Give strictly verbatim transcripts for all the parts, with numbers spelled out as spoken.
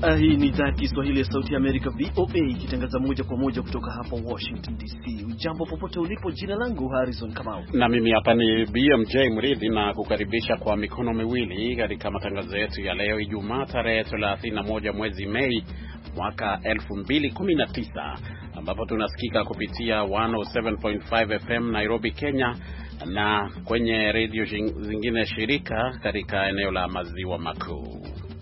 Uh, hii ni idhaa ya Kiswahili ya Sauti ya Amerika V O A ikitangaza moja kwa moja kutoka hapa Washington D C. Ujambo popote ulipo, jina langu Harrison Kamau. Na mimi hapa ni B M J Mridhi na kukaribisha kwa mikono miwili katika matangazo yetu ya leo Ijumaa tarehe thelathini na moja mwezi Mei mwaka elfu mbili kumi na tisa, ambapo tunasikika kupitia mia saba nukta tano F M Nairobi, Kenya, na kwenye radio zingine shirika katika eneo la Maziwa Makuu.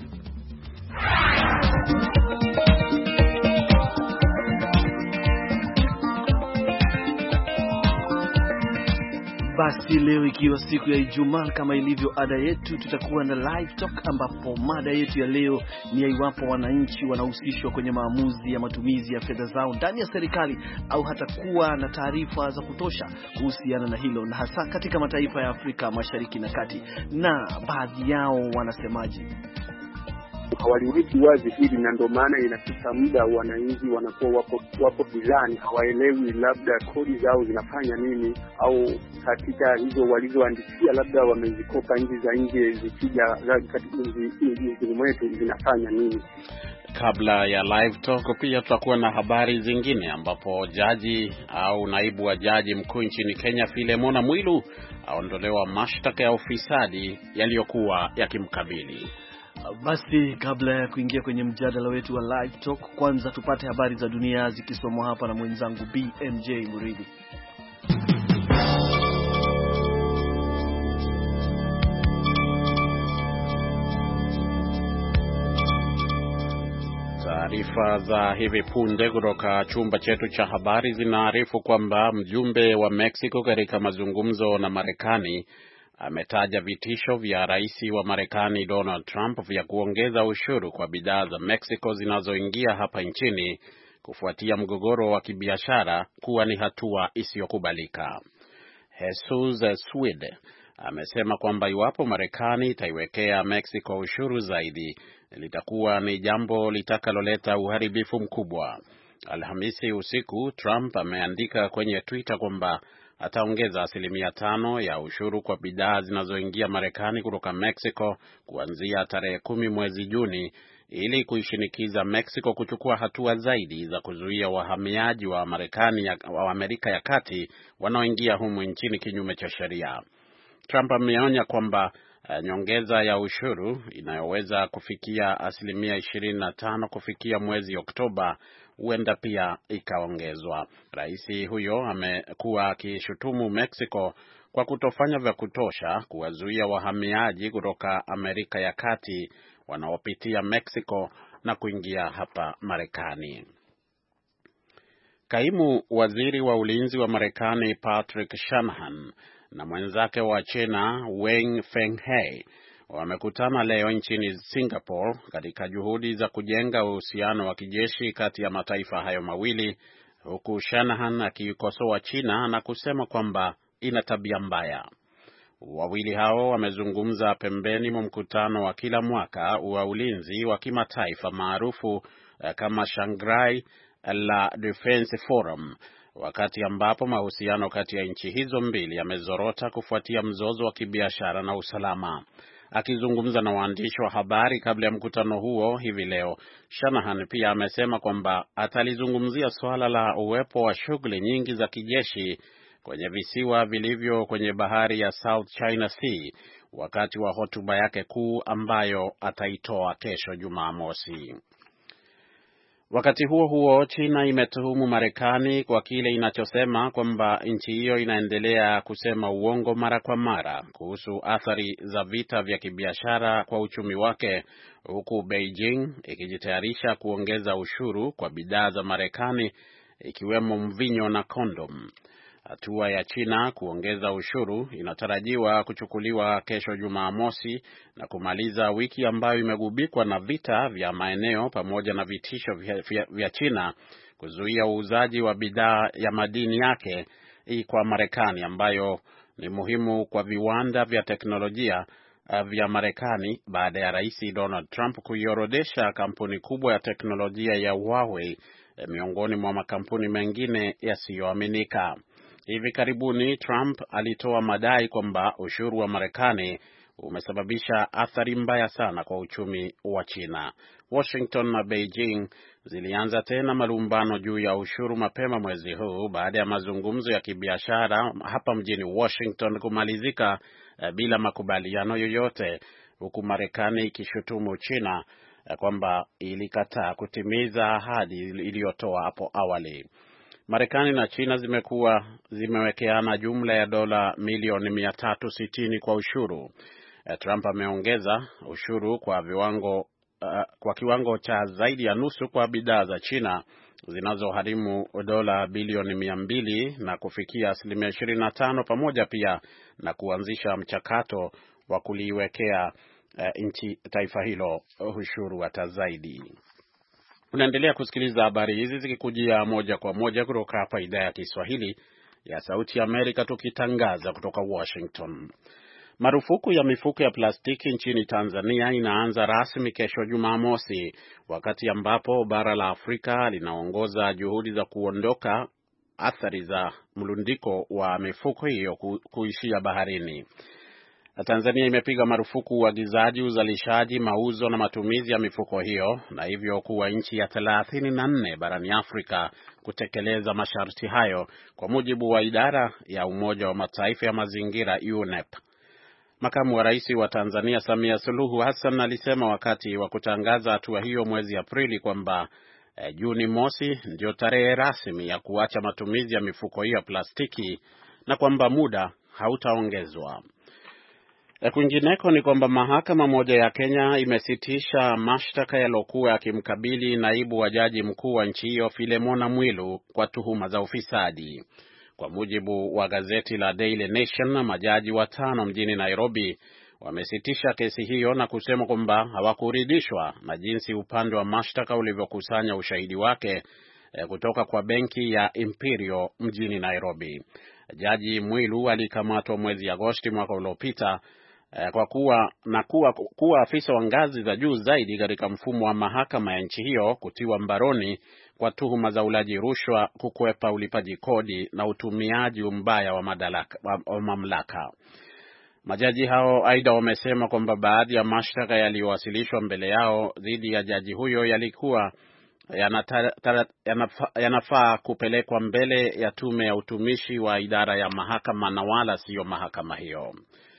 Basi leo ikiwa siku ya Ijumaa, kama ilivyo ada yetu, tutakuwa na live talk, ambapo mada yetu ya leo ni iwapo wananchi wanahusishwa kwenye maamuzi ya matumizi ya fedha zao ndani ya serikali au hata kuwa na taarifa za kutosha kuhusiana na hilo, na hasa katika mataifa ya Afrika Mashariki na Kati, na baadhi yao wanasemaje. Hawaliweki wazi hili, na ndio maana inafika muda wananchi wanakuwa wapo wapo gizani, hawaelewi labda kodi zao zinafanya nini, au katika hizo walizoandikia labda wamezikopa nchi za nje, zikija katika nchi mwetu zinafanya nini. Kabla ya live talk pia tutakuwa na habari zingine, ambapo jaji au naibu wa jaji mkuu nchini Kenya Philemona Mwilu aondolewa mashtaka ya ufisadi yaliyokuwa yakimkabili. Basi kabla ya kuingia kwenye mjadala wetu wa live talk, kwanza tupate habari za dunia zikisomwa hapa na mwenzangu B M J Mridhi. Taarifa za hivi punde kutoka chumba chetu cha habari zinaarifu kwamba mjumbe wa Mexico katika mazungumzo na Marekani ametaja vitisho vya rais wa Marekani Donald Trump vya kuongeza ushuru kwa bidhaa za Mexico zinazoingia hapa nchini kufuatia mgogoro wa kibiashara kuwa ni hatua isiyokubalika. Jesus Swede amesema kwamba iwapo Marekani itaiwekea Mexico ushuru zaidi, litakuwa ni jambo litakaloleta uharibifu mkubwa. Alhamisi usiku, Trump ameandika kwenye Twitter kwamba ataongeza asilimia tano ya ushuru kwa bidhaa zinazoingia Marekani kutoka Mexico kuanzia tarehe kumi mwezi Juni, ili kuishinikiza Mexico kuchukua hatua zaidi za kuzuia wahamiaji wa Marekani ya, wa Amerika ya Kati wanaoingia humu nchini kinyume cha sheria. Trump ameonya kwamba uh, nyongeza ya ushuru inayoweza kufikia asilimia ishirini na tano kufikia mwezi Oktoba huenda pia ikaongezwa. Rais huyo amekuwa akishutumu Mexico kwa kutofanya vya kutosha kuwazuia wahamiaji kutoka Amerika ya Kati wanaopitia Mexico na kuingia hapa Marekani. Kaimu waziri wa ulinzi wa Marekani Patrick Shanahan na mwenzake wa China Wang Fenghe wamekutana leo nchini Singapore katika juhudi za kujenga uhusiano wa kijeshi kati ya mataifa hayo mawili, huku Shanahan akikosoa China na kusema kwamba ina tabia mbaya. Wawili hao wamezungumza pembeni mwa mkutano wa kila mwaka wa ulinzi wa kimataifa maarufu kama Shanghai la Defense Forum, wakati ambapo mahusiano kati ya nchi hizo mbili yamezorota kufuatia mzozo wa kibiashara na usalama. Akizungumza na waandishi wa habari kabla ya mkutano huo hivi leo, Shanahan pia amesema kwamba atalizungumzia swala la uwepo wa shughuli nyingi za kijeshi kwenye visiwa vilivyo kwenye bahari ya South China Sea wakati wa hotuba yake kuu ambayo ataitoa kesho Jumamosi. Wakati huo huo, China imetuhumu Marekani kwa kile inachosema kwamba nchi hiyo inaendelea kusema uongo mara kwa mara kuhusu athari za vita vya kibiashara kwa uchumi wake, huku Beijing ikijitayarisha kuongeza ushuru kwa bidhaa za Marekani ikiwemo mvinyo na kondom. Hatua ya China kuongeza ushuru inatarajiwa kuchukuliwa kesho Jumamosi na kumaliza wiki ambayo imegubikwa na vita vya maeneo pamoja na vitisho vya, vya, vya China kuzuia uuzaji wa bidhaa ya madini yake kwa Marekani, ambayo ni muhimu kwa viwanda vya teknolojia vya Marekani baada ya Rais Donald Trump kuiorodesha kampuni kubwa ya teknolojia ya Huawei miongoni mwa makampuni mengine yasiyoaminika. Hivi karibuni Trump alitoa madai kwamba ushuru wa Marekani umesababisha athari mbaya sana kwa uchumi wa China. Washington na Beijing zilianza tena malumbano juu ya ushuru mapema mwezi huu baada ya mazungumzo ya kibiashara hapa mjini Washington kumalizika uh, bila makubaliano yoyote, huku Marekani ikishutumu China uh, kwamba ilikataa kutimiza ahadi iliyotoa hapo awali. Marekani na China zimekuwa zimewekeana jumla ya dola milioni mia tatu sitini kwa ushuru. Trump ameongeza ushuru kwa viwango uh, kwa kiwango cha zaidi ya nusu kwa bidhaa za China zinazoharimu dola bilioni mia mbili na kufikia asilimia ishirini na tano, pamoja pia na kuanzisha mchakato wa kuliwekea uh, nchi taifa hilo ushuru hata zaidi. Unaendelea kusikiliza habari hizi zikikujia moja kwa moja kutoka hapa idhaa ya Kiswahili ya Sauti ya Amerika, tukitangaza kutoka Washington. Marufuku ya mifuko ya plastiki nchini Tanzania inaanza rasmi kesho Jumamosi, wakati ambapo bara la Afrika linaongoza juhudi za kuondoka athari za mlundiko wa mifuko hiyo ku, kuishia baharini. Tanzania imepiga marufuku uagizaji, uzalishaji, mauzo na matumizi ya mifuko hiyo, na hivyo kuwa nchi ya thelathini na nne barani Afrika kutekeleza masharti hayo, kwa mujibu wa idara ya Umoja wa Mataifa ya mazingira U N E P. Makamu wa Rais wa Tanzania Samia Suluhu Hassan alisema wakati wa kutangaza hatua hiyo mwezi Aprili kwamba eh, Juni mosi ndio tarehe rasmi ya kuacha matumizi ya mifuko hiyo ya plastiki na kwamba muda hautaongezwa. Kwingineko ni kwamba mahakama moja ya Kenya imesitisha mashtaka yaliokuwa yakimkabili naibu wa jaji mkuu wa nchi hiyo Filemona Mwilu kwa tuhuma za ufisadi. Kwa mujibu wa gazeti la Daily Nation, majaji watano mjini Nairobi wamesitisha kesi hiyo na kusema kwamba hawakuridhishwa na jinsi upande wa mashtaka ulivyokusanya ushahidi wake eh, kutoka kwa benki ya Imperial mjini Nairobi. Jaji Mwilu alikamatwa mwezi Agosti mwaka uliopita eh, kwa kuwa na kuwa, kuwa afisa wa ngazi za juu zaidi katika mfumo wa mahakama ya nchi hiyo kutiwa mbaroni kwa tuhuma za ulaji rushwa, kukwepa ulipaji kodi na utumiaji mbaya wa, madalaka, wa mamlaka. Majaji hao aidha wamesema kwamba baadhi ya mashtaka yaliyowasilishwa mbele yao dhidi ya jaji huyo yalikuwa yanafaa yanafaa kupelekwa mbele ya tume ya utumishi wa idara ya mahakama na wala siyo mahakama hiyo.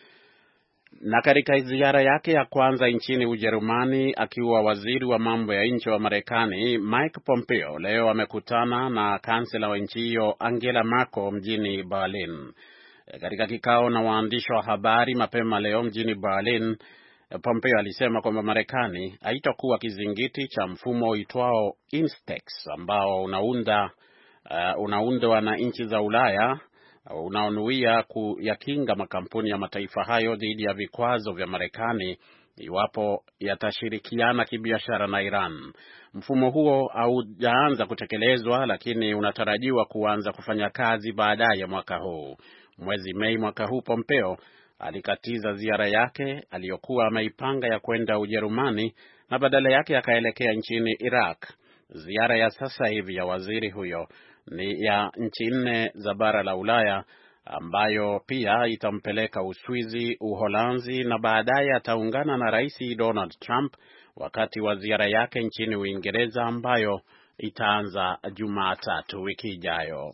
Na katika ziara yake ya kwanza nchini Ujerumani akiwa waziri wa mambo ya nje wa Marekani, Mike Pompeo leo amekutana na kansela wa nchi hiyo Angela Merkel mjini Berlin. Katika kikao na waandishi wa habari mapema leo mjini Berlin, Pompeo alisema kwamba Marekani haitakuwa kizingiti cha mfumo uitwao Instex ambao unaunda uh, unaundwa na nchi za Ulaya unaonuia kuyakinga makampuni ya mataifa hayo dhidi ya vikwazo vya Marekani iwapo yatashirikiana kibiashara na Iran. Mfumo huo haujaanza kutekelezwa, lakini unatarajiwa kuanza kufanya kazi baadaye mwaka huu. Mwezi Mei mwaka huu Pompeo alikatiza ziara yake aliyokuwa ameipanga ya kwenda Ujerumani na badala yake akaelekea nchini Iraq. Ziara ya sasa hivi ya waziri huyo ni ya nchi nne za bara la Ulaya ambayo pia itampeleka Uswizi, Uholanzi na baadaye ataungana na Rais Donald Trump wakati wa ziara yake nchini Uingereza ambayo itaanza Jumatatu wiki ijayo.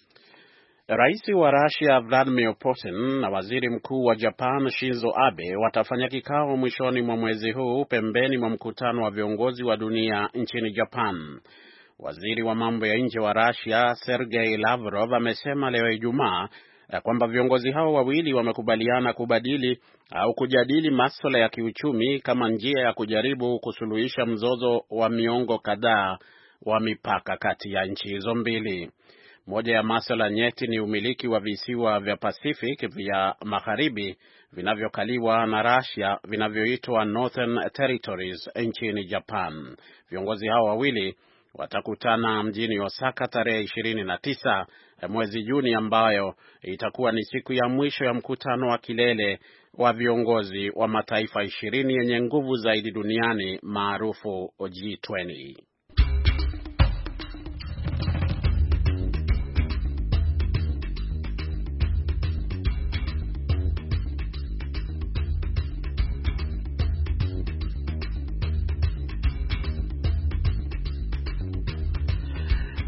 Rais wa Russia Vladimir Putin na waziri mkuu wa Japan Shinzo Abe watafanya kikao mwishoni mwa mwezi huu pembeni mwa mkutano wa viongozi wa dunia nchini Japan. Waziri wa mambo ya nje wa Russia Sergei Lavrov amesema leo Ijumaa kwamba viongozi hao wawili wamekubaliana kubadili au kujadili masuala ya kiuchumi kama njia ya kujaribu kusuluhisha mzozo wa miongo kadhaa wa mipaka kati ya nchi hizo mbili. Moja ya masuala nyeti ni umiliki wa visiwa vya Pacific vya magharibi vinavyokaliwa na Russia vinavyoitwa Northern Territories nchini Japan. Viongozi hao wawili watakutana mjini Osaka tarehe ishirini na tisa mwezi Juni, ambayo itakuwa ni siku ya mwisho ya mkutano wa kilele wa viongozi wa mataifa ishirini yenye nguvu zaidi duniani maarufu G ishirini.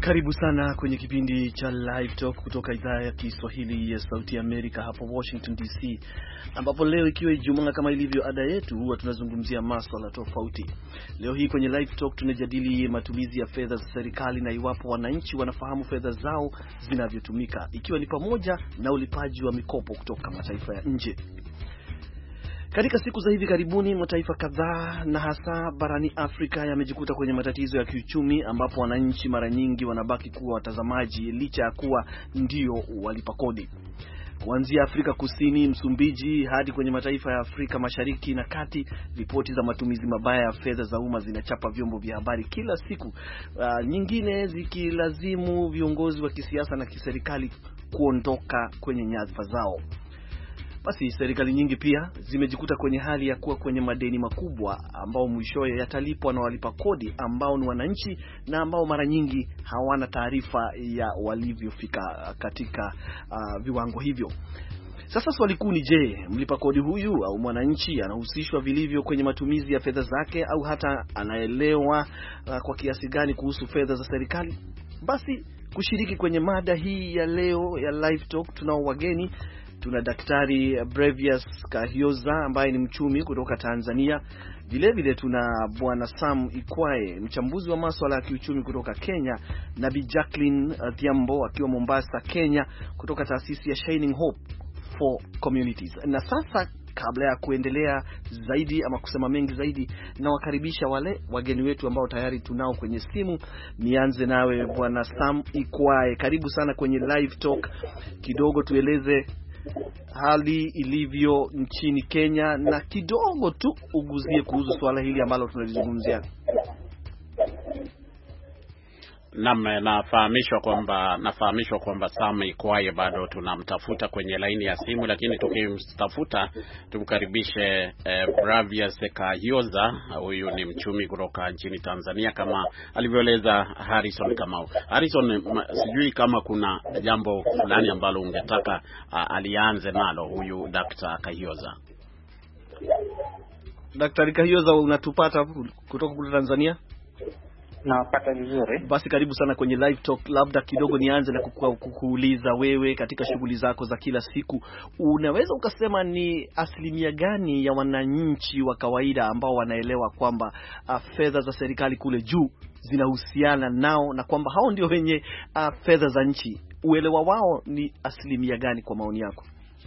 Karibu sana kwenye kipindi cha Live Talk kutoka idhaa ya Kiswahili ya Sauti ya Amerika hapa Washington D C, ambapo leo ikiwa Ijumaa kama ilivyo ada yetu huwa tunazungumzia masuala tofauti. Leo hii kwenye Live Talk tunajadili matumizi ya fedha za serikali na iwapo wananchi wanafahamu fedha zao zinavyotumika, ikiwa ni pamoja na ulipaji wa mikopo kutoka mataifa ya nje. Katika siku za hivi karibuni mataifa kadhaa na hasa barani Afrika yamejikuta kwenye matatizo ya kiuchumi, ambapo wananchi mara nyingi wanabaki kuwa watazamaji licha ya kuwa ndio walipa kodi. Kuanzia Afrika Kusini, Msumbiji hadi kwenye mataifa ya Afrika Mashariki na Kati, ripoti za matumizi mabaya ya fedha za umma zinachapa vyombo vya habari kila siku, uh, nyingine zikilazimu viongozi wa kisiasa na kiserikali kuondoka kwenye nyadhifa zao. Basi serikali nyingi pia zimejikuta kwenye hali ya kuwa kwenye madeni makubwa ambao mwishowe yatalipwa na walipa kodi ambao ni wananchi na ambao mara nyingi hawana taarifa ya walivyofika katika uh, viwango hivyo. Sasa swali kuu ni je, mlipa kodi huyu au mwananchi anahusishwa vilivyo kwenye matumizi ya fedha zake au hata anaelewa uh, kwa kiasi gani kuhusu fedha za serikali? Basi kushiriki kwenye mada hii ya leo ya Live Talk tunao wageni. Tuna Daktari Brevius Kahioza ambaye ni mchumi kutoka Tanzania. Vile vile tuna Bwana Sam Ikwaye, mchambuzi wa masuala ya kiuchumi kutoka Kenya, na Bi Jacqueline Thiambo akiwa Mombasa, Kenya, kutoka taasisi ya Shining Hope for Communities. Na sasa kabla ya kuendelea zaidi ama kusema mengi zaidi, na wakaribisha wale wageni wetu ambao tayari tunao kwenye simu. Nianze nawe Bwana Sam Ikwaye, karibu sana kwenye Live Talk. Kidogo tueleze hali ilivyo nchini Kenya na kidogo tu uguzie kuhusu swala hili ambalo tunalizungumzia. Naam, nafahamishwa kwamba nafahamishwa kwamba Sam Ikwaye bado tunamtafuta kwenye laini ya simu, lakini tukimtafuta tumkaribishe eh, Brevius Kahioza. Huyu ni mchumi kutoka nchini Tanzania kama alivyoeleza Harrison Kamau. Harrison, sijui kama kuna jambo fulani ambalo ungetaka uh, alianze nalo huyu Daktari Kahioza. Daktari Kahioza, unatupata kutoka kule Tanzania? Nawapata vizuri. Basi karibu sana kwenye Live Talk. Labda kidogo nianze na kukuuliza wewe, katika shughuli zako za kila siku, unaweza ukasema ni asilimia gani ya wananchi wa kawaida ambao wanaelewa kwamba uh, fedha za serikali kule juu zinahusiana nao na kwamba hao ndio wenye uh, fedha za nchi? Uelewa wao ni asilimia gani kwa maoni yako?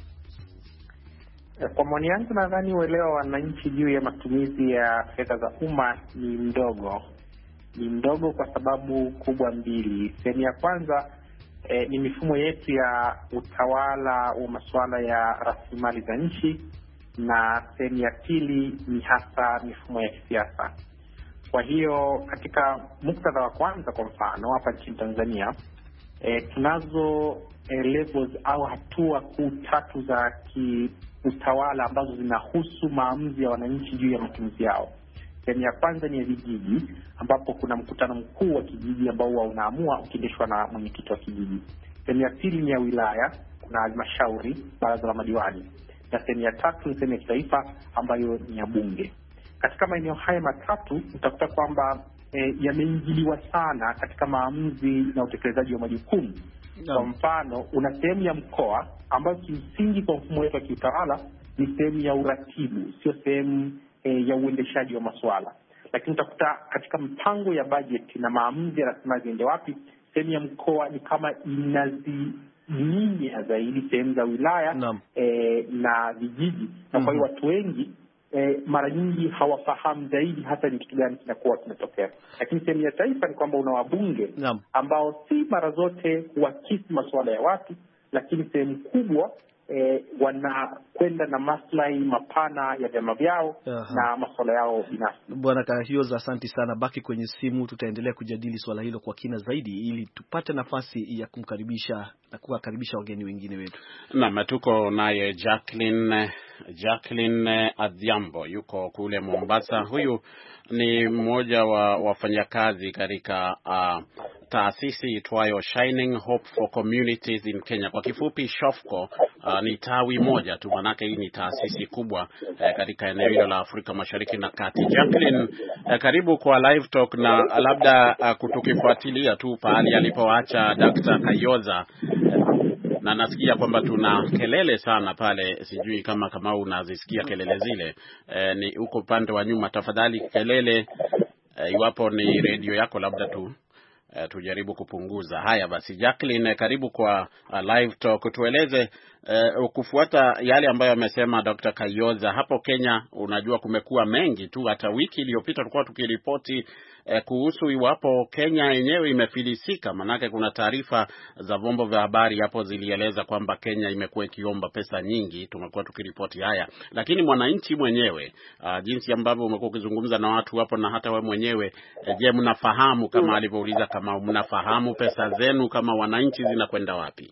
Kwa maoni yangu nadhani uelewa wa wananchi juu ya matumizi ya fedha za umma ni mdogo. Ni mdogo kwa sababu kubwa mbili. Sehemu ya kwanza eh, ni mifumo yetu ya utawala wa masuala ya rasilimali za nchi, na sehemu ya pili ni hasa mifumo ya kisiasa. Kwa hiyo katika muktadha wa kwanza, kwa mfano hapa nchini Tanzania eh, tunazo eh, levels au hatua kuu tatu za kiutawala ambazo zinahusu maamuzi ya wananchi juu ya matumizi yao. Sehemu ya kwanza ni ya vijiji, ambapo kuna mkutano mkuu wa kijiji ambao huwa unaamua ukiendeshwa na mwenyekiti wa kijiji. Sehemu ya pili ni ya wilaya, kuna halmashauri, baraza la madiwani. Na sehemu ya tatu ni sehemu ya kitaifa ambayo ni ya bunge. Katika maeneo haya matatu utakuta kwamba e, yameingiliwa sana katika maamuzi na utekelezaji wa majukumu. No. Kwa mfano, una sehemu ya mkoa ambayo kimsingi kwa mfumo wetu wa kiutawala ni sehemu ya uratibu, sio sehemu E, ya uendeshaji wa masuala. Lakini utakuta katika mpango ya bajeti na maamuzi ya rasilimali ziende wapi, sehemu ya mkoa ni kama inazinyia zaidi sehemu za wilaya no. e, na vijiji. Na kwa hiyo watu wengi e, mara nyingi hawafahamu zaidi hata ni kitu gani kinakuwa kinatokea. Lakini sehemu ya taifa ni kwamba una wabunge no. ambao si mara zote huakisi masuala ya watu, lakini sehemu kubwa E, wanakwenda na maslahi mapana ya vyama vyao na masuala yao binafsi. Bwana Kahioza, asante sana. Baki kwenye simu, tutaendelea kujadili swala hilo kwa kina zaidi ili tupate nafasi ya kumkaribisha na kuwakaribisha wageni wengine wetu. Naam, tuko naye Jacqueline Jacqueline Thiambo, yuko kule Mombasa. Huyu ni mmoja wa wafanyakazi katika uh, taasisi itwayo Shining Hope for Communities in Kenya, kwa kifupi SHOFCO. Uh, ni tawi moja tu, manake hii ni taasisi kubwa uh, katika eneo hilo la Afrika Mashariki na Kati. Jacqueline, uh, karibu kwa Live Talk, na labda uh, kutukifuatilia tu pahali alipoacha Daktari Kayoza, na nasikia kwamba tuna kelele sana pale, sijui kama kama unazisikia kelele zile. E, ni uko upande wa nyuma, tafadhali kelele e, iwapo ni redio yako labda tu e, tujaribu kupunguza. Haya basi, Jacqueline, karibu kwa uh, Live Talk. Tueleze e, kufuata yale ambayo amesema Daktari Kayoza hapo Kenya. Unajua kumekuwa mengi tu, hata wiki iliyopita tulikuwa tukiripoti eh, kuhusu iwapo Kenya yenyewe imefilisika, manake kuna taarifa za vyombo vya habari hapo zilieleza kwamba Kenya imekuwa ikiomba pesa nyingi. Tumekuwa tukiripoti haya, lakini mwananchi mwenyewe uh, jinsi ambavyo umekuwa ukizungumza na watu hapo na hata wewe mwenyewe eh, je, mnafahamu kama alivyouliza, kama mnafahamu pesa zenu kama wananchi zinakwenda wapi?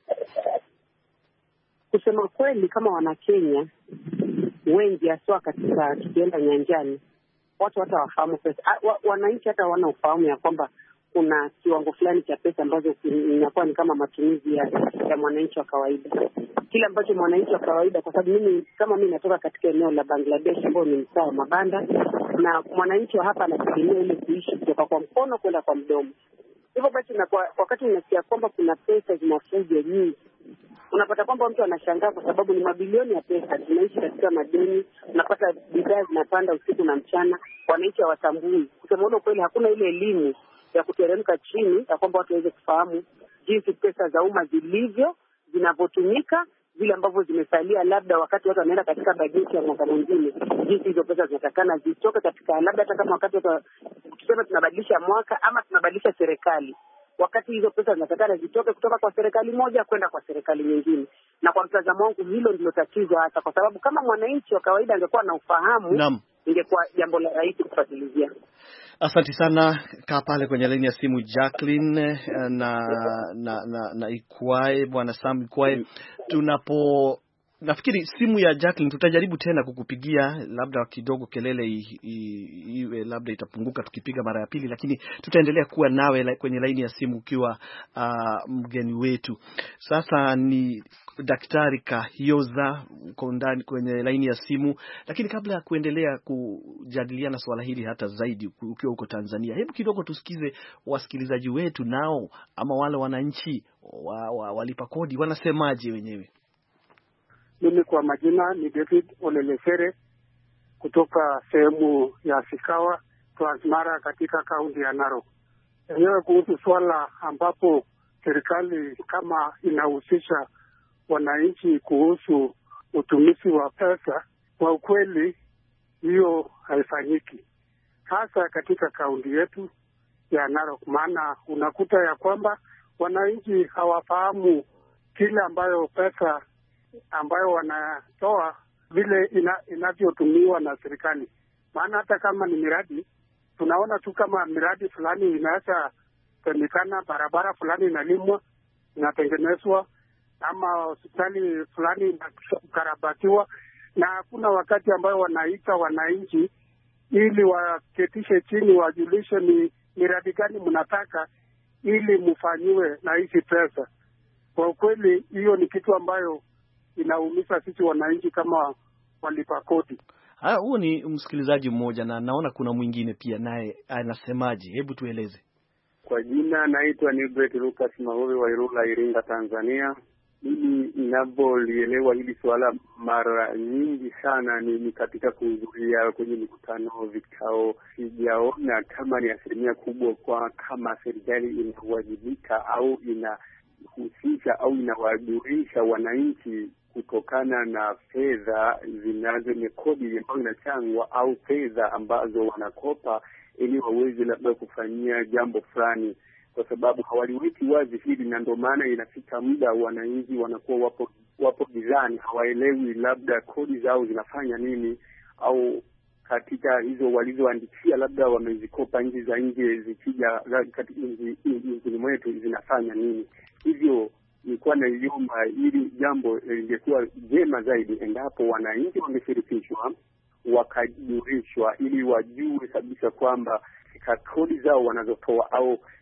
Kusema kweli, kama wana Kenya wengi haswa katika tukienda nyanjani, watu hata wafahamu pesa. Wa, wananchi hata wana ufahamu ya kwamba kuna kiwango fulani cha pesa ambazo inakuwa ni kama matumizi ya, ya mwananchi wa kawaida. Kile ambacho mwananchi wa kawaida, kwa sababu mimi kama mimi natoka katika eneo la Bangladesh ambao ni mtaa wa mabanda, na mwananchi wa hapa anategemea ile kuishi kutoka kwa mkono kwenda kwa mdomo. Hivyo basi, na kwa wakati unasikia kwamba kuna pesa zinafuja nyingi, unapata kwamba mtu anashangaa kwa sababu ni mabilioni ya pesa, tunaishi katika madeni, unapata bidhaa zinapanda usiku na mchana, wananchi hawatambui. Kusema ule kweli, hakuna ile elimu ya kuteremka chini ya kwamba watu waweze kufahamu jinsi pesa za umma zilivyo, zinavyotumika, vile ambavyo zimesalia, labda wakati watu wanaenda katika bajeti ya mwaka mwingine, jinsi hizo pesa zinatakana zitoke katika, labda hata kama wakati watu tuseme tunabadilisha mwaka ama tunabadilisha serikali, wakati hizo pesa zinatakana zitoke kutoka kwa serikali moja kwenda kwa serikali nyingine. Na kwa mtazamo wangu hilo ndilo tatizo hasa, kwa sababu kama mwananchi wa kawaida angekuwa na ufahamu, ingekuwa jambo la rahisi kufuatilia. Asante sana. Kaa pale kwenye laini ya simu Jacqueline na na na, na Ikwae, bwana Sam Ikwae. Tunapo nafikiri simu ya Jacqueline tutajaribu tena kukupigia, labda kidogo kelele iwe labda itapunguka tukipiga mara ya pili, lakini tutaendelea kuwa nawe kwenye laini ya simu ukiwa uh, mgeni wetu. Sasa ni Daktari Kayoza uko ndani kwenye laini ya simu, lakini kabla ya kuendelea kujadiliana swala hili hata zaidi ukiwa huko Tanzania, hebu kidogo tusikize wasikilizaji wetu nao ama wale wananchi wa, wa, walipa kodi wanasemaje wenyewe. Mimi kwa majina ni David Olelesere kutoka sehemu ya Sikawa, Transmara, katika kaunti ya Narok. Enyewe kuhusu swala ambapo serikali kama inahusisha wananchi kuhusu utumizi wa pesa, kwa ukweli hiyo haifanyiki, hasa katika kaunti yetu ya Narok. Maana unakuta ya kwamba wananchi hawafahamu kile ambayo pesa ambayo wanatoa vile ina, inavyotumiwa na serikali. Maana hata kama ni miradi, tunaona tu kama miradi fulani inaweza semekana, barabara fulani inalimwa, inatengenezwa, ama hospitali fulani inakarabatiwa, na hakuna wakati ambayo wanaita wananchi ili waketishe chini, wajulishe ni miradi gani mnataka ili mfanyiwe na hizi pesa. Kwa ukweli hiyo ni kitu ambayo inaumiza sisi wananchi kama walipa kodi. Ah, huo ni msikilizaji mmoja, na naona kuna mwingine pia naye anasemaje, hebu tueleze. Kwa jina naitwa Nibret Lucas Mahuri wa Irula, Iringa, Tanzania. Mimi ninavyolielewa hili swala mara nyingi sana ni, ni katika kuhudhuria kwenye mikutano, vikao, sijaona kama ni asilimia kubwa kwa kama serikali inawajibika au inahusisha au inawajulisha wananchi kutokana na fedha zinazo ni kodi ambayo inachangwa au fedha ambazo wanakopa ili waweze labda kufanyia jambo fulani, kwa sababu hawaliweki wazi hili, na ndio maana inafika muda wananchi wanakuwa wapo wapo gizani, hawaelewi labda kodi zao zinafanya nini, au katika hizo walizoandikia labda wamezikopa nchi za nje, zikija katika nchi mwetu zinafanya nini. Hivyo nilikuwa naiomba ili jambo lingekuwa jema zaidi endapo wananchi wangeshirikishwa, wakajulishwa, ili wajue kabisa kwamba kodi zao wanazotoa au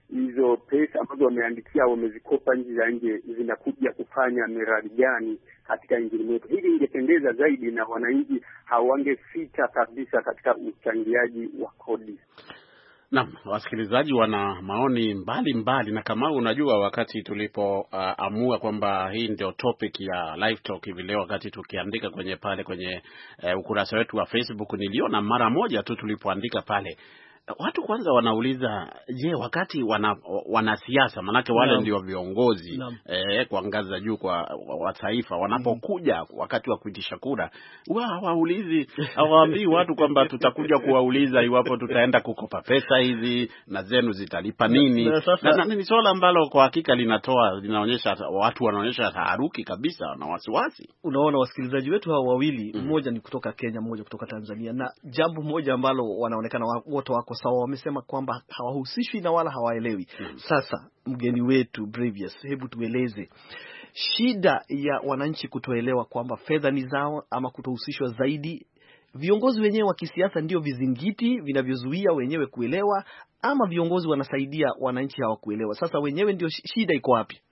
hizo pesa ambazo wameandikia wamezikopa nchi za nje zinakuja kufanya miradi gani katika nchini mwetu. Hili ingependeza zaidi na wananchi hawangesita kabisa katika uchangiaji wa kodi. Naam, wasikilizaji wana maoni mbali mbali, na kama unajua wakati tulipoamua uh, kwamba hii ndio topic ya live talk hivi leo, wakati tukiandika kwenye pale kwenye uh, ukurasa wetu wa Facebook, niliona mara moja tu tulipoandika pale watu kwanza wanauliza, je, wakati wana wanasiasa manake wale no. ndio viongozi no. eh, kwa ngazi za juu kwa wa taifa wanapokuja mm. wakati wa kuitisha kura, wao hawaulizi, hawaambii watu kwamba tutakuja kuwauliza iwapo tutaenda kukopa pesa hizi na zenu zitalipa nini. na, na, na, na ni swala ambalo kwa hakika linatoa linaonyesha watu wanaonyesha taharuki kabisa na wasiwasi. Unaona wasikilizaji wetu hao wawili, mmoja mm. ni kutoka Kenya, mmoja kutoka Tanzania, na jambo moja ambalo wanaonekana wote wako sawa, wamesema kwamba hawahusishwi na wala hawaelewi. Hmm. Sasa mgeni wetu Brevius, hebu tueleze shida ya wananchi kutoelewa kwamba fedha ni zao ama kutohusishwa zaidi. Viongozi wenyewe wa kisiasa ndio vizingiti vinavyozuia wenyewe kuelewa, ama viongozi wanasaidia wananchi hawa kuelewa? Sasa wenyewe ndio shida iko wapi?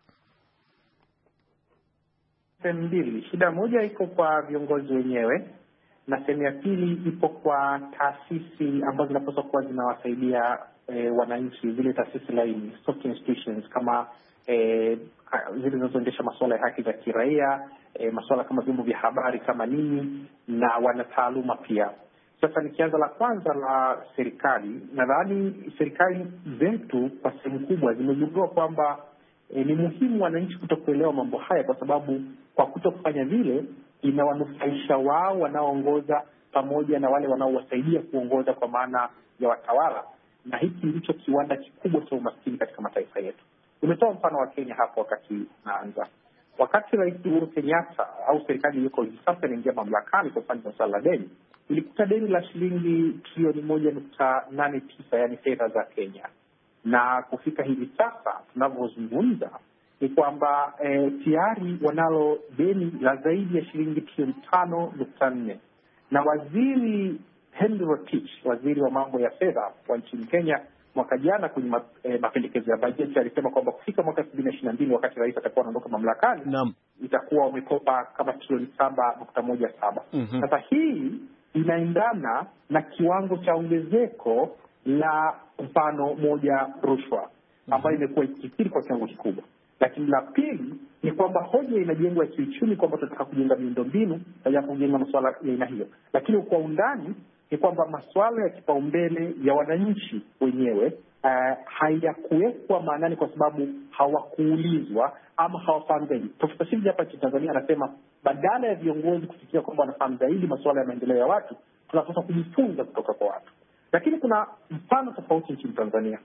Sehemu mbili. Shida moja iko kwa viongozi wenyewe na sehemu ya pili ipo kwa taasisi ambazo zinapaswa kuwa zinawasaidia e, wananchi, zile taasisi laini, soft institutions kama e, zile zinazoendesha masuala ya haki za kiraia, e, masuala kama vyombo vya habari kama nini, na wanataaluma pia. Sasa nikianza la kwanza la serikali, nadhani serikali zetu kwa sehemu kubwa zimegundua kwamba e, ni muhimu wananchi kutokuelewa mambo haya, kwa sababu kwa kutokufanya vile inawanufaisha wao wanaoongoza pamoja na wale wanaowasaidia kuongoza kwa maana ya watawala, na hiki ndicho kiwanda kikubwa cha umaskini katika mataifa yetu. Umetoa mfano wa Kenya hapo wakati naanza. Wakati Rais Uhuru Kenyatta au serikali iliyoko hivi sasa inaingia mamlakani kwa kufanya masuala ya deni, ilikuta deni la shilingi trilioni moja nukta nane tisa, yani fedha za Kenya. Na kufika hivi sasa tunavyozungumza ni kwamba e, tayari wanalo deni la zaidi ya shilingi trilioni tano nukta nne. Na waziri Henry Rotich, waziri wa mambo ya fedha wa nchini Kenya, mwaka jana kwenye e, mapendekezo ya bajeti alisema kwamba kufika mwaka elfu mbili na ishirini na mbili wakati rais atakuwa anaondoka mamlakani, naam, itakuwa wamekopa kama trilioni saba nukta moja saba. Mm-hmm. Sasa hii inaendana na kiwango cha ongezeko la mfano moja rushwa ambayo imekuwa ikikithiri kwa kiwango kikubwa. Lakini la pili ni kwamba hoja inajengwa ya kiuchumi kwamba tunataka kujenga miundombinu na kujenga masuala ya aina hiyo, lakini kwa undani ni kwamba masuala ya kipaumbele ya wananchi wenyewe uh, hayakuwekwa maanani kwa sababu hawakuulizwa ama hawafahamu zaidi. Profesa Shivji hapa nchini Tanzania anasema badala ya viongozi kufikiria kwamba wanafahamu zaidi masuala ya maendeleo ya watu, tunapaswa kujifunza kutoka kwa watu. Lakini kuna mfano tofauti nchini Tanzania.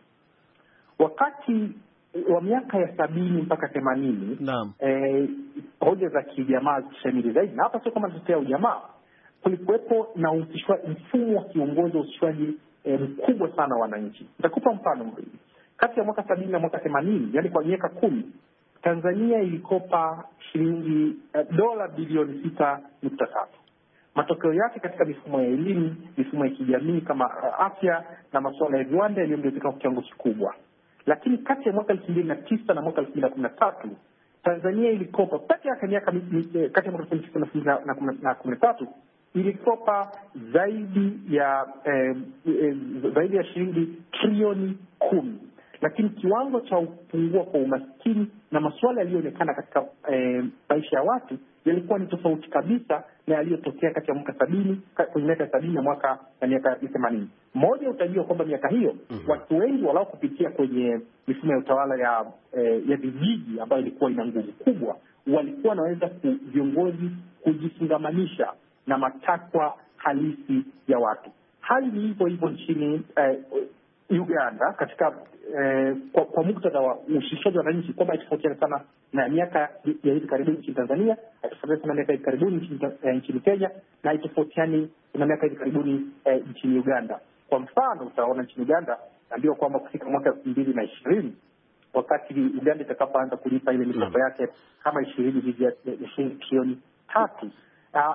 Wakati wa miaka ya sabini mpaka themanini, naam, eh, hoja za kijamaa zikishamiri zaidi, na hapa sio kama tutetea ujamaa, kulikuwepo na uhusishwaji, mfumo wa kiongozi wa uhusishwaji eh, mkubwa sana wananchi. Nitakupa mfano mwingine. Kati ya mwaka sabini na mwaka themanini, yani kwa miaka kumi, Tanzania ilikopa shilingi eh, dola bilioni sita nukta tatu. Matokeo yake katika mifumo ya elimu, mifumo ya kijamii kama uh, afya na masuala ya viwanda yaliongezeka kwa kiwango kikubwa. Lakini kati ya mwaka elfu mbili na tisa na mwaka elfu mbili na kumi na tatu, Tanzania ilikopa kati ya miaka kati ya mwaka elfu mbili na tisa na kumi na tatu ilikopa zaidi ya eh, eh, zaidi ya shilingi trilioni kumi. Lakini kiwango cha upungua kwa umaskini na masuala yaliyoonekana katika eh, maisha ya watu yalikuwa ni tofauti kabisa na yaliyotokea kati ya mwaka sabini kwenye miaka sabini na mwaka na miaka themanini. Moja, utajua kwamba miaka hiyo mm-hmm. watu wengi walao kupitia kwenye mifumo ya utawala ya eh, ya vijiji ambayo ilikuwa ina nguvu kubwa, walikuwa wanaweza viongozi kujifungamanisha na matakwa halisi ya watu. Hali ni hivyo hivyo nchini eh, Uganda katika eh, kwa, kwa muktadha wa ushirikishaji wa wananchi, kwamba itofautiana sana na miaka ya hivi karibuni nchini Tanzania, itofautiana sana na miaka hivi karibuni nchini, eh, nchini Kenya, na itofautiani na miaka hivi karibuni eh, nchini Uganda. Kwa mfano utaona nchini Uganda naambiwa kwamba kufika mwaka elfu mbili na ishirini wakati Uganda itakapoanza kulipa ile mikopo yake kama ishirini hivi ya shilingi trilioni tatu, uh,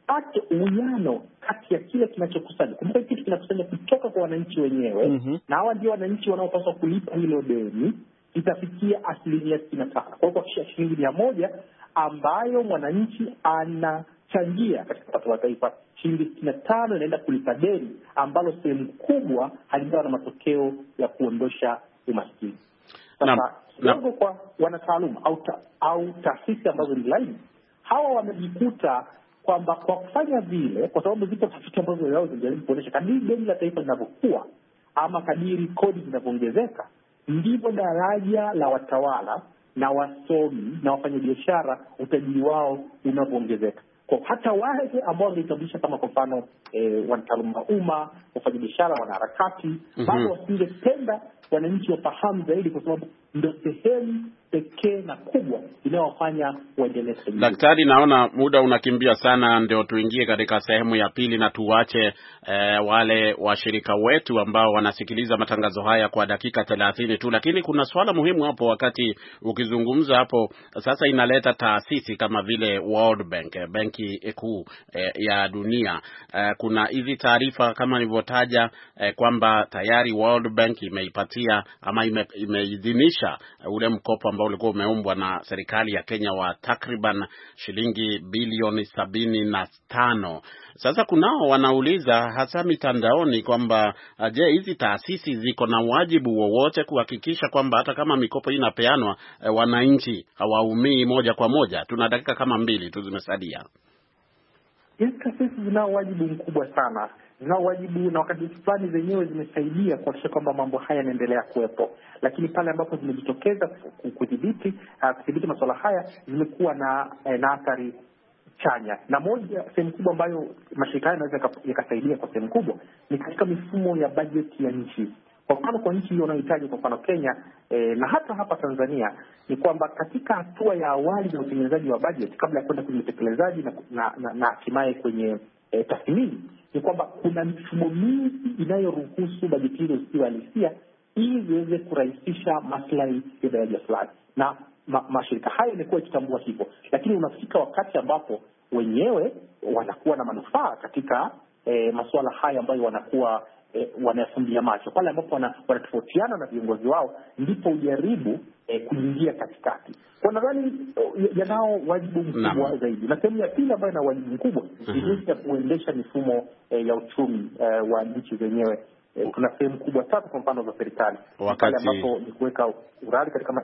ate uwiano kati ya kile kinachokusanya. Kumbuka kitu kinakusanya kutoka kwa wananchi wenyewe, mm-hmm. na hawa ndio wananchi wanaopaswa kulipa hilo deni, itafikia asilimia sitini na tano. Kwa hiyo kwa shilingi mia moja ambayo mwananchi anachangia katika pato la taifa, shilingi sitini na tano inaenda kulipa deni ambalo sehemu kubwa halijawa na matokeo ya kuondosha umaskini. Sasa kidogo kwa wanataaluma au ta, au taasisi ambazo ni laini, hawa wamejikuta kwamba kwa kufanya vile, kwa sababu zipo tafiti ambazo leo zinajaribu kuonyesha kadiri deni la taifa linavyokuwa ama kadiri kodi zinavyoongezeka, ndivyo daraja la watawala na wasomi na wafanyabiashara utajiri wao unavyoongezeka. Kwa hata wale ambao wangeitambulisha kama kwa mfano e, wanataaluma wa umma, wafanyabiashara, wanaharakati, mm-hmm. bado wasingependa wananchi wafahamu zaidi, kwa sababu ndio sehemu pekee na kubwa inayowafanya waendelee. Daktari, naona muda unakimbia sana, ndio tuingie katika sehemu ya pili na tuwache eh, wale washirika wetu ambao wanasikiliza matangazo haya kwa dakika thelathini tu. Lakini kuna swala muhimu hapo wakati ukizungumza hapo sasa, inaleta taasisi kama vile World Bank, benki kuu eh, ya dunia. Eh, kuna hizi taarifa kama nilivyotaja eh, kwamba tayari World Bank imeipatia ama ime, imeidhinisha ule mkopo ambao ulikuwa umeumbwa na serikali ya Kenya wa takriban shilingi bilioni sabini na tano. Sasa kunao wanauliza hasa mitandaoni kwamba je, hizi taasisi ziko na wajibu wowote kuhakikisha kwamba hata kama mikopo inapeanwa e, wananchi hawaumii moja kwa moja? Tuna dakika kama mbili tu zimesalia. Hizi taasisi zinao wajibu mkubwa sana. Zinao wajibu, na wakati fulani zenyewe zimesaidia kuhakikisha kwamba mambo haya yanaendelea kuwepo. Lakini pale ambapo zimejitokeza kudhibiti kudhibiti masuala haya, zimekuwa na na athari chanya. Na moja sehemu kubwa ambayo mashirika haya yanaweza yakasaidia kwa sehemu kubwa ni katika mifumo ya bajeti ya nchi. Kwa mfano kwa nchi hiyo unayohitaji, kwa mfano Kenya e, na hata hapa Tanzania, ni kwamba katika hatua ya awali ya utengenezaji wa bajeti kabla ya kwenda kwenye utekelezaji na hatimaye na, na kwenye e, tathmini, ni kwamba kuna mifumo mingi inayoruhusu bajeti hizo ziwe halisia ili ziweze kurahisisha maslahi ya daraja fulani, na ma, mashirika haya yamekuwa yakitambua hivyo. Lakini unafika wakati ambapo wenyewe wanakuwa na manufaa katika e, masuala haya ambayo wanakuwa e, wanayafumbia macho. Pale ambapo wanatofautiana na viongozi wao, ndipo ujaribu e, kuingia katikati. Kwa nadhani yanao wajibu mkubwa zaidi. Na sehemu ya pili ambayo ina wajibu mkubwa ni jinsi ya kuendesha mifumo e, ya uchumi e, wa nchi zenyewe. E, kuna sehemu kubwa tatu kwa mfano za serikali. Pale ambapo ni kuweka urari katika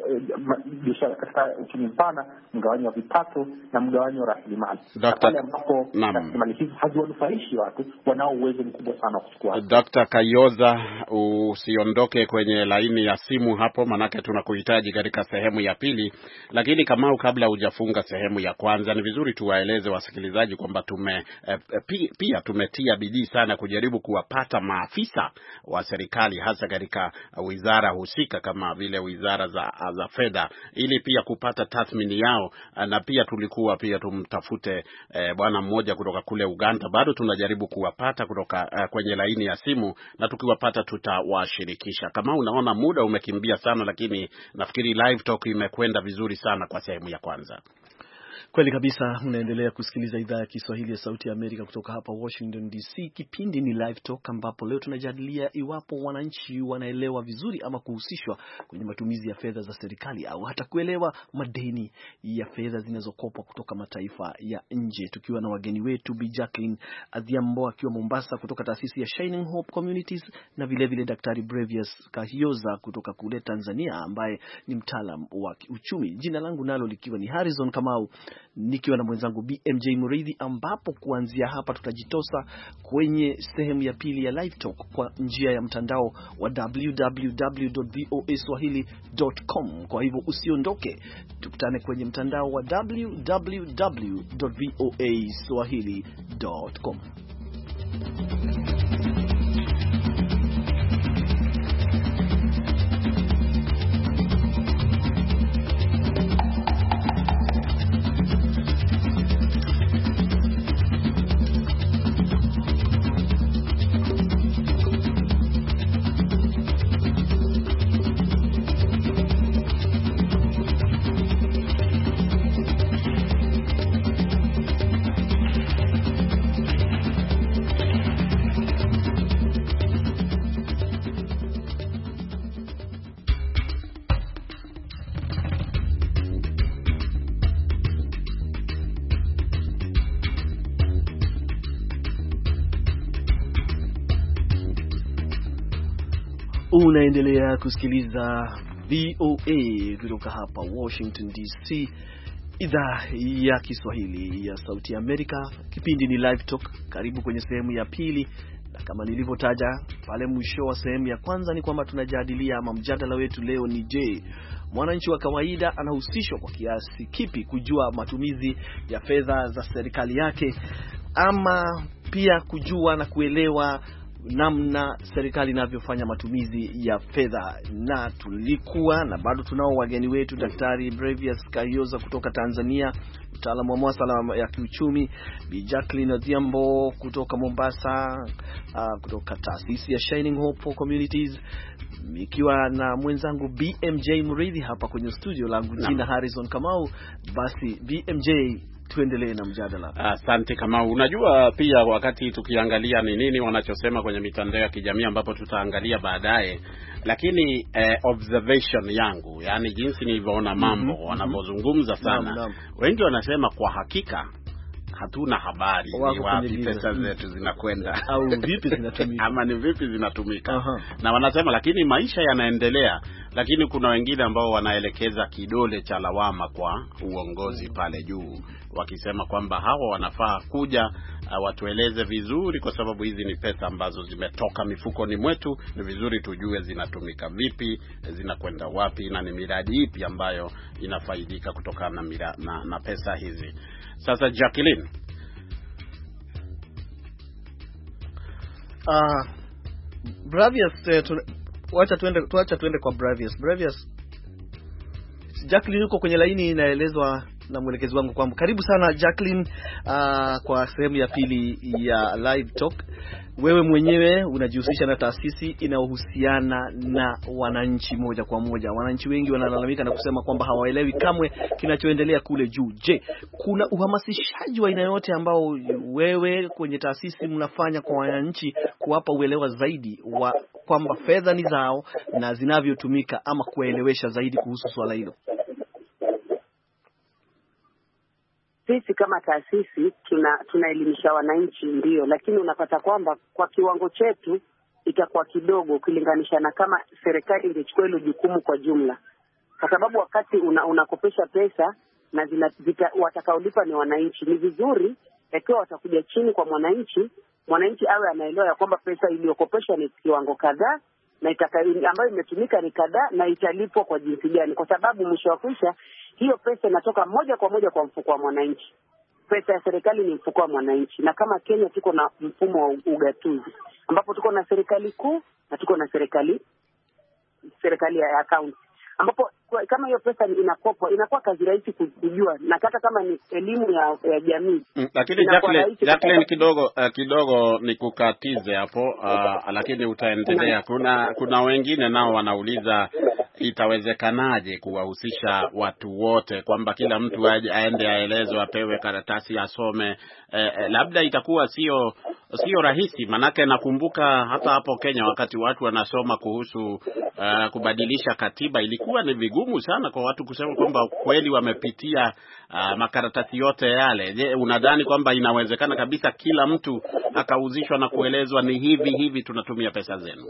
biashara, katika uchumi mpana, mgawanyo wa vipato na mgawanyo wa rasilimali. Pale ambapo rasilimali hizi haziwanufaishi watu wanao uwezo mkubwa sana wa kuchukua. Doctor Kayoza, usiondoke kwenye laini ya simu hapo, manake tunakuhitaji katika sehemu ya pili. Lakini kama kabla hujafunga sehemu ya kwanza, ni vizuri tuwaeleze wasikilizaji kwamba tume eh, pia tumetia bidii sana kujaribu kuwapata maafisa wa serikali hasa katika wizara husika kama vile wizara za, za fedha, ili pia kupata tathmini yao. Na pia tulikuwa pia tumtafute eh, bwana mmoja kutoka kule Uganda. Bado tunajaribu kuwapata kutoka eh, kwenye laini ya simu, na tukiwapata tutawashirikisha. Kama unaona muda umekimbia sana, lakini nafikiri live talk imekwenda vizuri sana kwa sehemu ya kwanza. Kweli kabisa. Unaendelea kusikiliza idhaa ya Kiswahili ya Sauti ya Amerika kutoka hapa Washington D C. Kipindi ni Live Talk, ambapo leo tunajadilia iwapo wananchi wanaelewa vizuri ama kuhusishwa kwenye matumizi ya fedha za serikali au hata kuelewa madeni ya fedha zinazokopwa kutoka mataifa ya nje. Tukiwa na wageni wetu Bi Jacqueline Adhiambo akiwa Mombasa kutoka taasisi ya Shining Hope Communities, na vile vile Daktari Brevius Kahioza kutoka kule Tanzania ambaye ni mtaalam wa uchumi. Jina langu nalo likiwa ni Harrison Kamau, nikiwa na mwenzangu B M J Muridhi, ambapo kuanzia hapa tutajitosa kwenye sehemu ya pili ya Live Talk kwa njia ya mtandao wa w w w dot voa swahili dot com. Kwa hivyo usiondoke, tukutane kwenye mtandao wa w w w dot voa swahili dot com. Unaendelea kusikiliza V O A kutoka hapa Washington D C, idhaa ya Kiswahili ya Sauti ya Amerika. Kipindi ni Live Talk. Karibu kwenye sehemu ya pili, na kama nilivyotaja pale mwisho wa sehemu ya kwanza ni kwamba tunajadilia ama mjadala wetu leo ni je, mwananchi wa kawaida anahusishwa kwa kiasi kipi kujua matumizi ya fedha za serikali yake, ama pia kujua na kuelewa namna serikali inavyofanya matumizi ya fedha. Na tulikuwa na bado tunao wageni wetu, Daktari Brevius Kayoza kutoka Tanzania, mtaalamu wa masuala ya kiuchumi, Bi Jacqueline Odhiambo kutoka Mombasa, uh, kutoka taasisi ya Shining Hope for Communities, ikiwa na mwenzangu B M J Mridhi hapa kwenye studio langu, jina Harrison Kamau. Basi B M J, tuendelee na mjadala. Asante. Kama unajua pia wakati tukiangalia ni nini wanachosema kwenye mitandao ya kijamii ambapo tutaangalia baadaye, lakini eh, observation yangu, yani jinsi nilivyoona mambo mm-hmm. wanapozungumza sana mm-hmm. wengi wanasema kwa hakika hatuna habari ni wapi pesa zetu zinakwenda au vipi zinatumika ama ni vipi zinatumika. uh-huh. Na wanasema lakini maisha yanaendelea, lakini kuna wengine ambao wanaelekeza kidole cha lawama kwa uongozi pale juu, wakisema kwamba hawa wanafaa kuja uh, watueleze vizuri, kwa sababu hizi ni pesa ambazo zimetoka mifukoni mwetu, ni vizuri tujue zinatumika vipi, zinakwenda wapi, na ni miradi ipi ambayo inafaidika kutokana na, mira, na, na pesa hizi. Sasa Jacqueline, uh, Bravius, uh, tu, wacha tuende tuacha tuende kwa Bravius. Bravius, Jacqueline yuko kwenye laini, inaelezwa na mwelekezi wangu kwamba karibu sana Jacqueline uh, kwa sehemu ya pili ya Live Talk. Wewe mwenyewe unajihusisha na taasisi inayohusiana na wananchi moja kwa moja. Wananchi wengi wanalalamika na kusema kwamba hawaelewi kamwe kinachoendelea kule juu. Je, kuna uhamasishaji wa aina yote ambao wewe kwenye taasisi mnafanya kwa wananchi kuwapa uelewa zaidi wa kwamba fedha ni zao na zinavyotumika, ama kuelewesha zaidi kuhusu swala hilo? Sisi kama taasisi tuna tunaelimisha wananchi ndio, lakini unapata kwamba kwa kiwango chetu itakuwa kidogo ukilinganisha na kama serikali ingechukua hilo jukumu kwa jumla, kwa sababu wakati una, unakopesha pesa na zina, zita, watakaolipa ni wananchi. Ni vizuri ikiwa watakuja chini kwa mwananchi, mwananchi awe anaelewa ya kwamba pesa iliyokopeshwa ni kiwango kadhaa na itaka, ambayo imetumika ni kadhaa na italipwa kwa jinsi gani, kwa sababu mwisho wa kwisha hiyo pesa inatoka moja kwa moja kwa mfuko wa mwananchi. Pesa ya serikali ni mfuko wa mwananchi, na kama Kenya tuko na mfumo wa ugatuzi ambapo tuko na serikali kuu na tuko na serikali serikali ya account, ambapo kama hiyo pesa inakopwa inakuwa kazi rahisi kujua, na hata kama ni elimu ya, ya jamii. Mm, lakini Jacqueline, Jacqueline kidogo uh, kidogo nikukatize hapo uh, lakini utaendelea. Kuna kuna wengine nao wanauliza itawezekanaje kuwahusisha watu wote, kwamba kila mtu aje aende aelezwe, apewe karatasi asome. Eh, eh, labda itakuwa sio sio rahisi, manake nakumbuka hata hapo Kenya wakati watu wanasoma kuhusu uh, kubadilisha katiba, ilikuwa ni vigumu sana kwa watu kusema kwamba kweli wamepitia uh, makaratasi yote yale. Je, unadhani kwamba inawezekana kabisa kila mtu akahusishwa na kuelezwa ni hivi hivi tunatumia pesa zenu?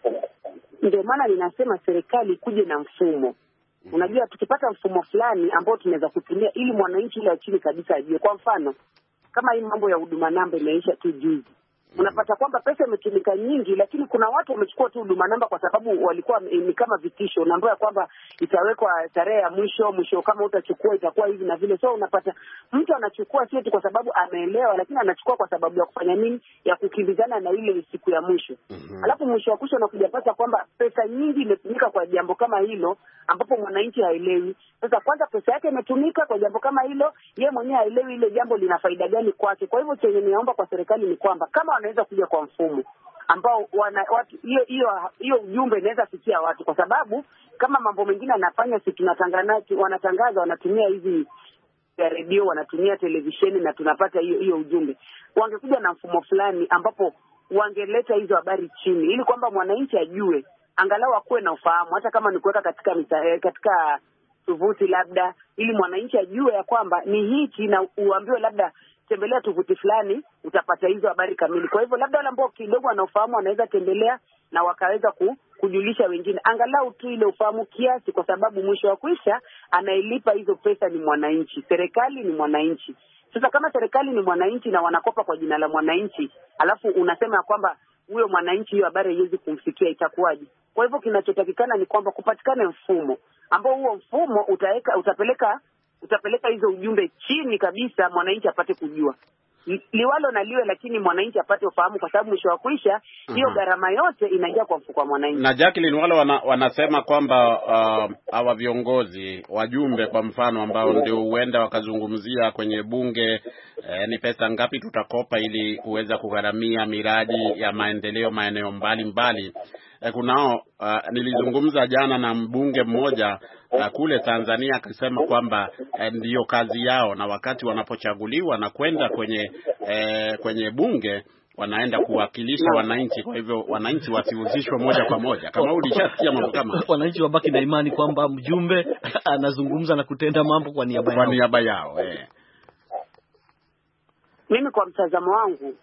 Ndio maana ninasema serikali kuje na mfumo. Unajua, tukipata mfumo fulani ambao tunaweza kutumia ili mwananchi ile chini kabisa ajue. Kwa mfano, kama hii mambo ya huduma namba imeisha tu juzi, unapata kwamba pesa imetumika nyingi, lakini kuna watu wamechukua tu huduma namba kwa sababu walikuwa ni kama vitisho. Unaambiwa kwamba itawekwa tarehe ya mwisho mwisho, kama utachukua itakuwa hivi na vile. So unapata mtu anachukua sio tu kwa sababu ameelewa, lakini anachukua kwa sababu ya kufanya nini? Ya kukimbizana na ile siku ya mwisho. Mm-hmm. Alafu mwisho wa kusho unakuja pata kwamba pesa nyingi imetumika kwa jambo kama hilo ambapo mwananchi haelewi. Sasa kwanza pesa yake imetumika kwa jambo kama hilo, yeye mwenyewe haelewi ile jambo lina faida gani kwake. Kwa hivyo chenye niomba kwa serikali ni kwamba kama wanaweza kuja kwa mfumo ambao wana watu hiyo hiyo hiyo ujumbe inaweza fikia watu, kwa sababu kama mambo mengine anafanya si tunatangaza wanatangaza wanatumia hizi ya redio, wanatumia televisheni na tunapata hiyo hiyo ujumbe. Wangekuja na mfumo fulani ambapo wangeleta hizo habari chini ili kwamba mwananchi ajue, angalau akuwe na ufahamu, hata kama ni kuweka katika mita, katika tovuti labda, ili mwananchi ajue ya kwamba ni hiki, na uambiwe labda tembelea tovuti fulani utapata hizo habari kamili. Kwa hivyo labda wale ambao kidogo wanaofahamu wanaweza tembelea na wakaweza ku, kujulisha wengine, angalau tu ile ufahamu kiasi, kwa sababu mwisho wa kwisha anailipa hizo pesa ni mwananchi, serikali ni mwananchi. Sasa kama serikali ni mwananchi na wanakopa kwa jina la mwananchi, alafu unasema kwamba huyo mwananchi hiyo habari haiwezi kumfikia, itakuwaje? Kwa hivyo kinachotakikana ni kwamba kupatikane mfumo ambao huo mfumo utaweka utapeleka utapeleka hizo ujumbe chini kabisa, mwananchi apate kujua liwalo na liwe, lakini mwananchi apate ufahamu, kwa sababu mwisho wa kuisha hiyo uh-huh. gharama yote inaingia kwa mfuko wa mwananchi. Na Jacqueline, wale wana, wanasema kwamba hawa uh, viongozi wajumbe kwa mfano ambao ndio huenda wakazungumzia kwenye bunge eh, ni pesa ngapi tutakopa ili kuweza kugharamia miradi ya maendeleo maeneo mbalimbali. Eh, kunao uh, nilizungumza jana na mbunge mmoja uh, kule Tanzania akisema kwamba eh, ndio kazi yao, na wakati wanapochaguliwa na kwenda kwenye eh, kwenye bunge wanaenda kuwakilisha wananchi. Kwa hivyo wananchi wasihusishwe moja kwa moja. Kama ulishasikia mambo kama wananchi wabaki na imani kwamba mjumbe anazungumza na kutenda mambo kwa niaba yao. Kwa niaba yao eh. Mimi kwa mtazamo wangu,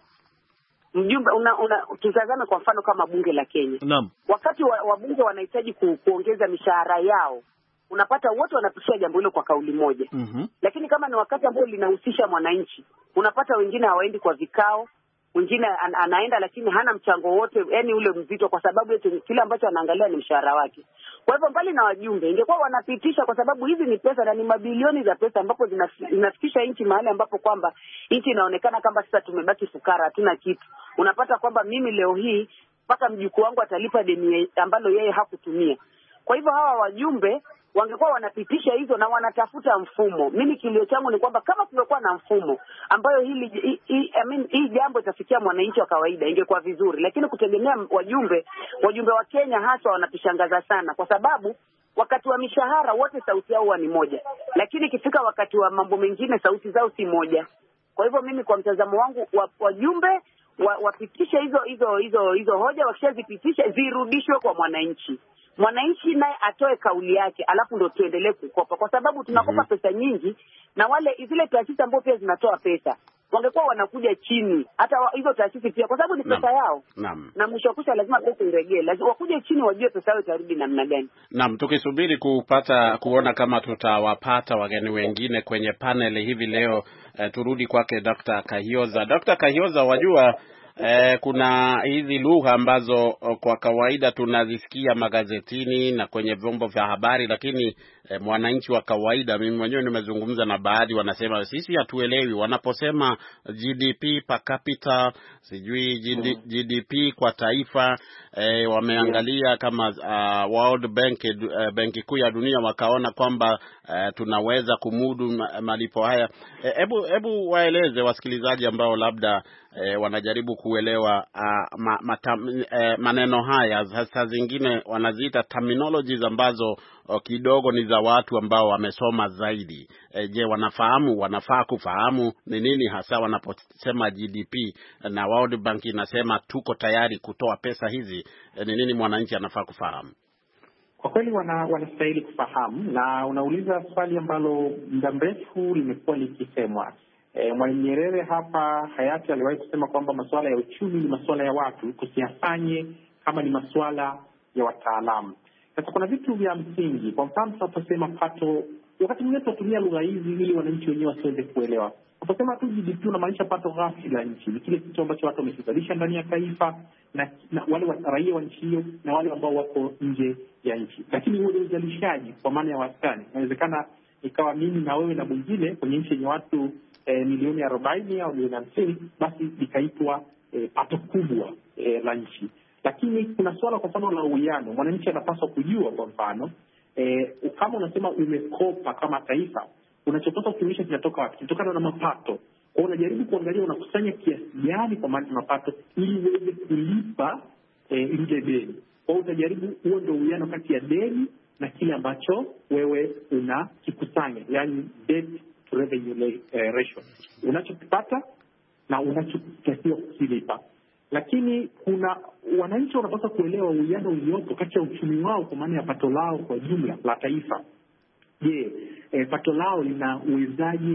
mjumbe una, una tutazame kwa mfano kama bunge la Kenya. Naam. Wakati wabunge wa wanahitaji ku, kuongeza mishahara yao, unapata wote wanapishia jambo hilo kwa kauli moja. Mm-hmm. Lakini kama ni wakati ambao linahusisha mwananchi, unapata wengine hawaendi kwa vikao, wengine an, anaenda lakini hana mchango wote, yani ule mzito, kwa sababu yote kile ambacho anaangalia ni mshahara wake. Kwa hivyo mbali na wajumbe, ingekuwa wanapitisha, kwa sababu hizi ni pesa na ni mabilioni za pesa ambapo zinafikisha nchi mahali ambapo kwamba nchi inaonekana kama sasa tumebaki fukara, hatuna kitu. Unapata kwamba mimi leo hii mpaka mjukuu wangu atalipa deni ambalo yeye hakutumia. Kwa hivyo hawa wajumbe wangekuwa wanapitisha hizo na wanatafuta mfumo. Mimi kilio changu ni kwamba kama tungekuwa na mfumo ambayo hili hii I, I mean, hii jambo itafikia mwananchi wa kawaida, ingekuwa vizuri. Lakini kutegemea wajumbe, wajumbe wa Kenya hasa wanapishangaza sana, kwa sababu wakati wa mishahara wote sauti yao ni moja, lakini ikifika wakati wa mambo mengine sauti zao si moja. Kwa hivyo mimi kwa mtazamo wangu, wajumbe wapitishe hizo hizo hizo hizo hoja, wakishazipitisha zirudishwe kwa mwananchi. Mwananchi naye atoe kauli yake, alafu ndio tuendelee kukopa, kwa sababu tunakopa mm-hmm. pesa nyingi, na wale zile taasisi ambazo pia zinatoa pesa wangekuwa wanakuja chini, hata hizo taasisi pia, kwa sababu ni pesa Naam. yao Naam. na mwisho kusha lazima pesa irejee, lazima wakuje chini wajue pesa yao itarudi namna gani. Naam, tukisubiri kupata kuona kama tutawapata wageni wengine kwenye panel hivi leo. Eh, turudi kwake Daktari Kahioza. Daktari Kahioza, wajua Eh, kuna hizi lugha ambazo kwa kawaida tunazisikia magazetini na kwenye vyombo vya habari, lakini eh, mwananchi wa kawaida, mimi mwenyewe nimezungumza na baadhi, wanasema sisi hatuelewi wanaposema G D P per capita, sijui G D P kwa taifa. Eh, wameangalia kama uh, World Bank, uh, Benki Kuu ya Dunia, wakaona kwamba uh, tunaweza kumudu malipo haya. Hebu eh, hebu waeleze wasikilizaji ambao labda eh, wanajaribu kuelewa uh, ma, matam, eh, maneno haya. Sasa zingine wanaziita terminologies ambazo uh, kidogo ni za watu ambao wamesoma zaidi. Eh, je, wanafahamu wanafaa kufahamu ni nini hasa wanaposema G D P na World Bank inasema tuko tayari kutoa pesa hizi? Eh, ni nini mwananchi anafaa kufahamu? Kwa kweli wana wanastahili kufahamu, na unauliza swali ambalo muda mrefu limekuwa likisemwa. E, Mwalimu Nyerere hapa hayati aliwahi kusema kwamba masuala ya uchumi ni masuala ya watu, tusiyafanye kama ni masuala ya wataalamu. Sasa kuna vitu vya msingi, kwa mfano tunaposema pato, wakati mwingine tunatumia lugha hizi ili wananchi wenyewe wasiweze kuelewa. Tunaposema tu G D P unamaanisha pato ghafi la nchi, ni kile kitu ambacho watu wamekizalisha ndani ya taifa na, na wale wa raia wa nchi hiyo na wale ambao wako nje ya nchi. Lakini huo ni uzalishaji kwa maana ya wastani. Inawezekana ikawa mimi na wewe na mwingine kwenye nchi yenye watu E, milioni arobaini au milioni hamsini, basi likaitwa e, pato kubwa e, la nchi. Lakini kuna swala kwa mfano la uwiano. Mwananchi anapaswa kujua, kwa mfano e, kama unasema umekopa kama taifa, unachopaswa kuonyesha kinatoka wapi? Kinatokana na mapato. Kwa unajaribu kuangalia unakusanya kiasi gani kwa maana mapato ili uweze kulipa e, ile deni. Kwa utajaribu, huo ndio uwiano kati ya deni na kile ambacho wewe unakikusanya, yani debt revenue ratio, unachokipata na unachotakiwa kukilipa. Lakini kuna wananchi wanapaswa kuelewa uwiano uliopo kati ya uchumi wao kwa maana ya pato lao kwa jumla la taifa. Je, e, pato lao lina uwezaji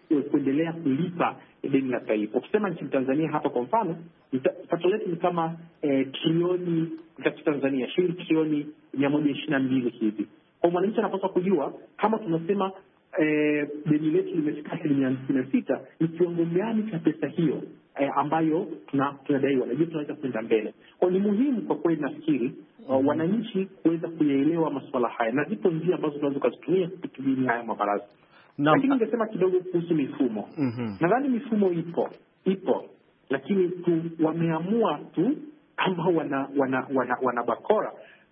kuendelea kulipa deni la taifa. Ukisema nchini Tanzania hapa kwa mfano, pato letu ni kama eh, trilioni katika Tanzania shilingi trilioni mia moja ishirini na mbili hivi. Kwa mwananchi anapaswa kujua kama tunasema eh, deni letu limefika asilimia hamsini na sita, ni kiwango gani cha pesa hiyo eh, ambayo tuna tunadaiwa, na je tunaweza kwenda mbele. Kwa ni muhimu kwa kweli nafikiri uh, wananchi kuweza kuyaelewa masuala haya, na zipo njia ambazo tunaweza kuzitumia kutumia haya mabaraza. No. Lakini ningesema kidogo kuhusu mifumo. Mm-hmm. Nadhani mifumo ipo, ipo. Lakini tu wameamua tu ambao wana wana wana, wana bakora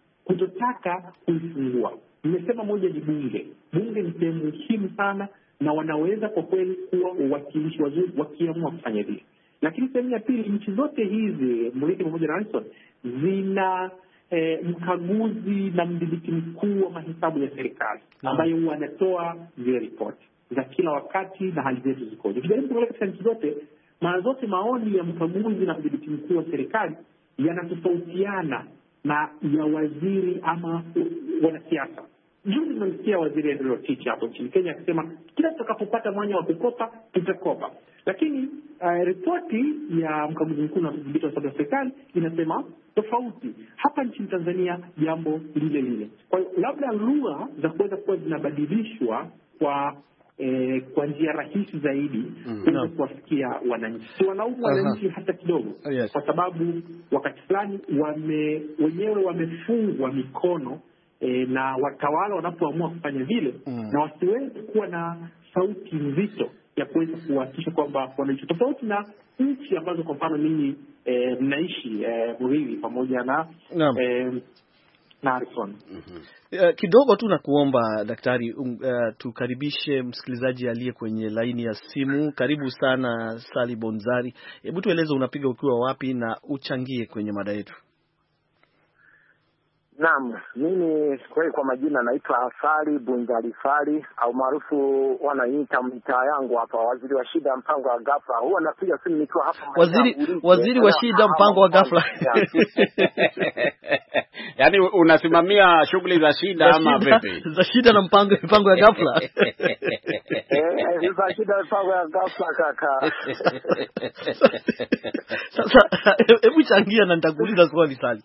kutotaka kuifungua. Nimesema moja ni bunge. Bunge ni sehemu muhimu sana na wanaweza kwa kweli kuwa uwakilishi wazuri wakiamua kufanya hivyo. Lakini sehemu ya pili, nchi zote hizi Murithi pamoja na Harrison zina E, mkaguzi na mdhibiti mkuu wa mahesabu ya serikali ambayo huwa anatoa zile ripoti za kila wakati na hali zetu zikoje. Ukijaribu kuangalia katika nchi zote, mara zote maoni ya mkaguzi na mdhibiti mkuu wa serikali yanatofautiana na ya waziri ama wanasiasa. Juzi tunamsikia waziri Andrew Rotich hapo nchini Kenya akisema kila tutakapopata mwanya wa kukopa tutakopa. Lakini uh, ripoti ya mkaguzi mkuu na mdhibiti wa hesabu ya serikali inasema tofauti. Hapa nchini Tanzania jambo lile lile. Kwa hiyo labda lugha za kuweza kuwa zinabadilishwa kwa eh, kwa njia rahisi zaidi mm, kuweza no. kuwafikia wananchi. Si wanaume wananchi hata kidogo. Oh, yes. Kwa sababu wakati fulani wame wenyewe wamefungwa mikono eh, na watawala wanapoamua kufanya vile mm. na wasiweze kuwa na sauti nzito ya kuweza kuhakikisha kwamba wananchi, tofauti na nchi ambazo kwa mfano ninyi eh, mnaishi eh, Murithi pamoja na no. eh, na Harrison. Mm-hmm. Uh, kidogo tu na kuomba daktari um, uh, tukaribishe msikilizaji aliye kwenye laini ya simu. Karibu sana Sali Bonzari. Hebu tueleze unapiga ukiwa wapi na uchangie kwenye mada yetu. Naam, mimi kweli kwa majina naitwa Sali Bonzari Sali au maarufu wanaita mtaa yangu hapa waziri wa shida mpango wa ghafla. Huwa napiga simu nikiwa hapa waziri waziri wa shida mpango wa ghafla. Yaani unasimamia shughuli za shida ama vipi? Za shida na mpango mpango ya ghafla. Eh, za shida mpango ya ghafla kaka. Sasa hebu changia na nitakuuliza swali Sali.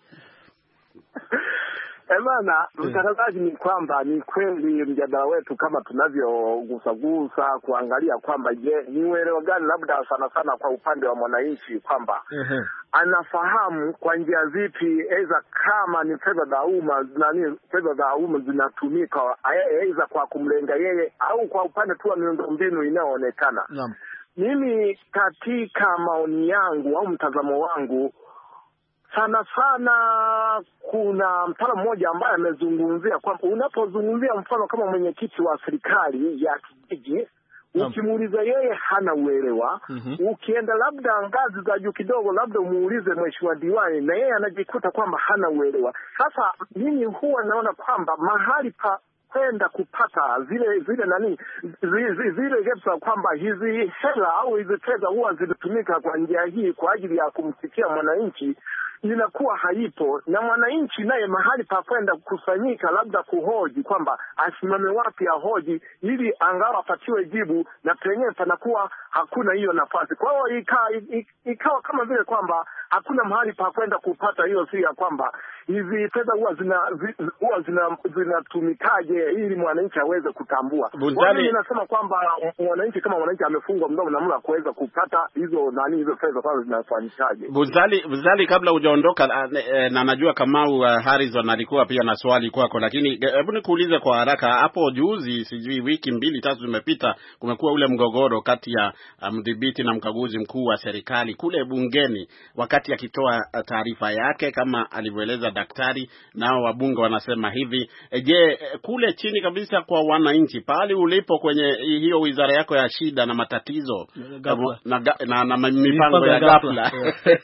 Emana, mtangazaji, ni kwamba ni kweli mjadala wetu kama tunavyogusagusa kuangalia kwamba je, ni uelewa gani labda sana sana kwa upande wa mwananchi kwamba uh-huh. anafahamu kwa njia zipi aidha kama ni fedha za umma nani fedha za umma zinatumika aidha kwa kumlenga yeye au kwa upande tu wa miundombinu inayoonekana. Naam. Mimi katika maoni yangu au mtazamo wangu sana sana kuna mtaalamu mmoja ambaye amezungumzia kwamba unapozungumzia mfano kama mwenyekiti wa serikali ya kijiji ukimuuliza yeye hana uelewa. Mm-hmm. Ukienda labda ngazi za juu kidogo labda umuulize mheshimiwa diwani na yeye anajikuta kwamba hana uelewa. Sasa mimi huwa naona kwamba mahali pa kwenda kupata zile zile nani zile zile gepsa kwamba hizi hela au hizi fedha huwa zilitumika kwa njia hii kwa ajili ya kumfikia mwananchi inakuwa haipo, na mwananchi naye mahali pa kwenda kukusanyika labda kuhoji kwamba asimame wapi ahoji ili angalau apatiwe jibu, na penyewe panakuwa hakuna hiyo nafasi. Kwa hiyo ikawa ikawa kama vile kwamba hakuna mahali pa kwenda kupata hiyo si ya kwamba hizi fedha huwa zina huwa zina zinatumikaje ili mwananchi aweze kutambua. Mimi ninasema kwamba mwananchi kama mwananchi amefungwa mdomo na mla kuweza kupata hizo nani hizo fedha kwanza zinafanyikaje. Buzali Buzali kabla hujaondoka na najua Kamau uh, Harrison alikuwa pia na swali kwako, lakini hebu nikuulize kwa haraka. Hapo juzi sijui wiki mbili tatu zimepita kumekuwa ule mgogoro kati ya mdhibiti um, na mkaguzi mkuu wa serikali kule bungeni wakati akitoa taarifa yake kama alivyoeleza daktari, nao wabunge wanasema hivi. E, je, kule chini kabisa kwa wananchi pale ulipo kwenye hiyo wizara yako ya shida na matatizo na, na, na, na mipango ya ghafla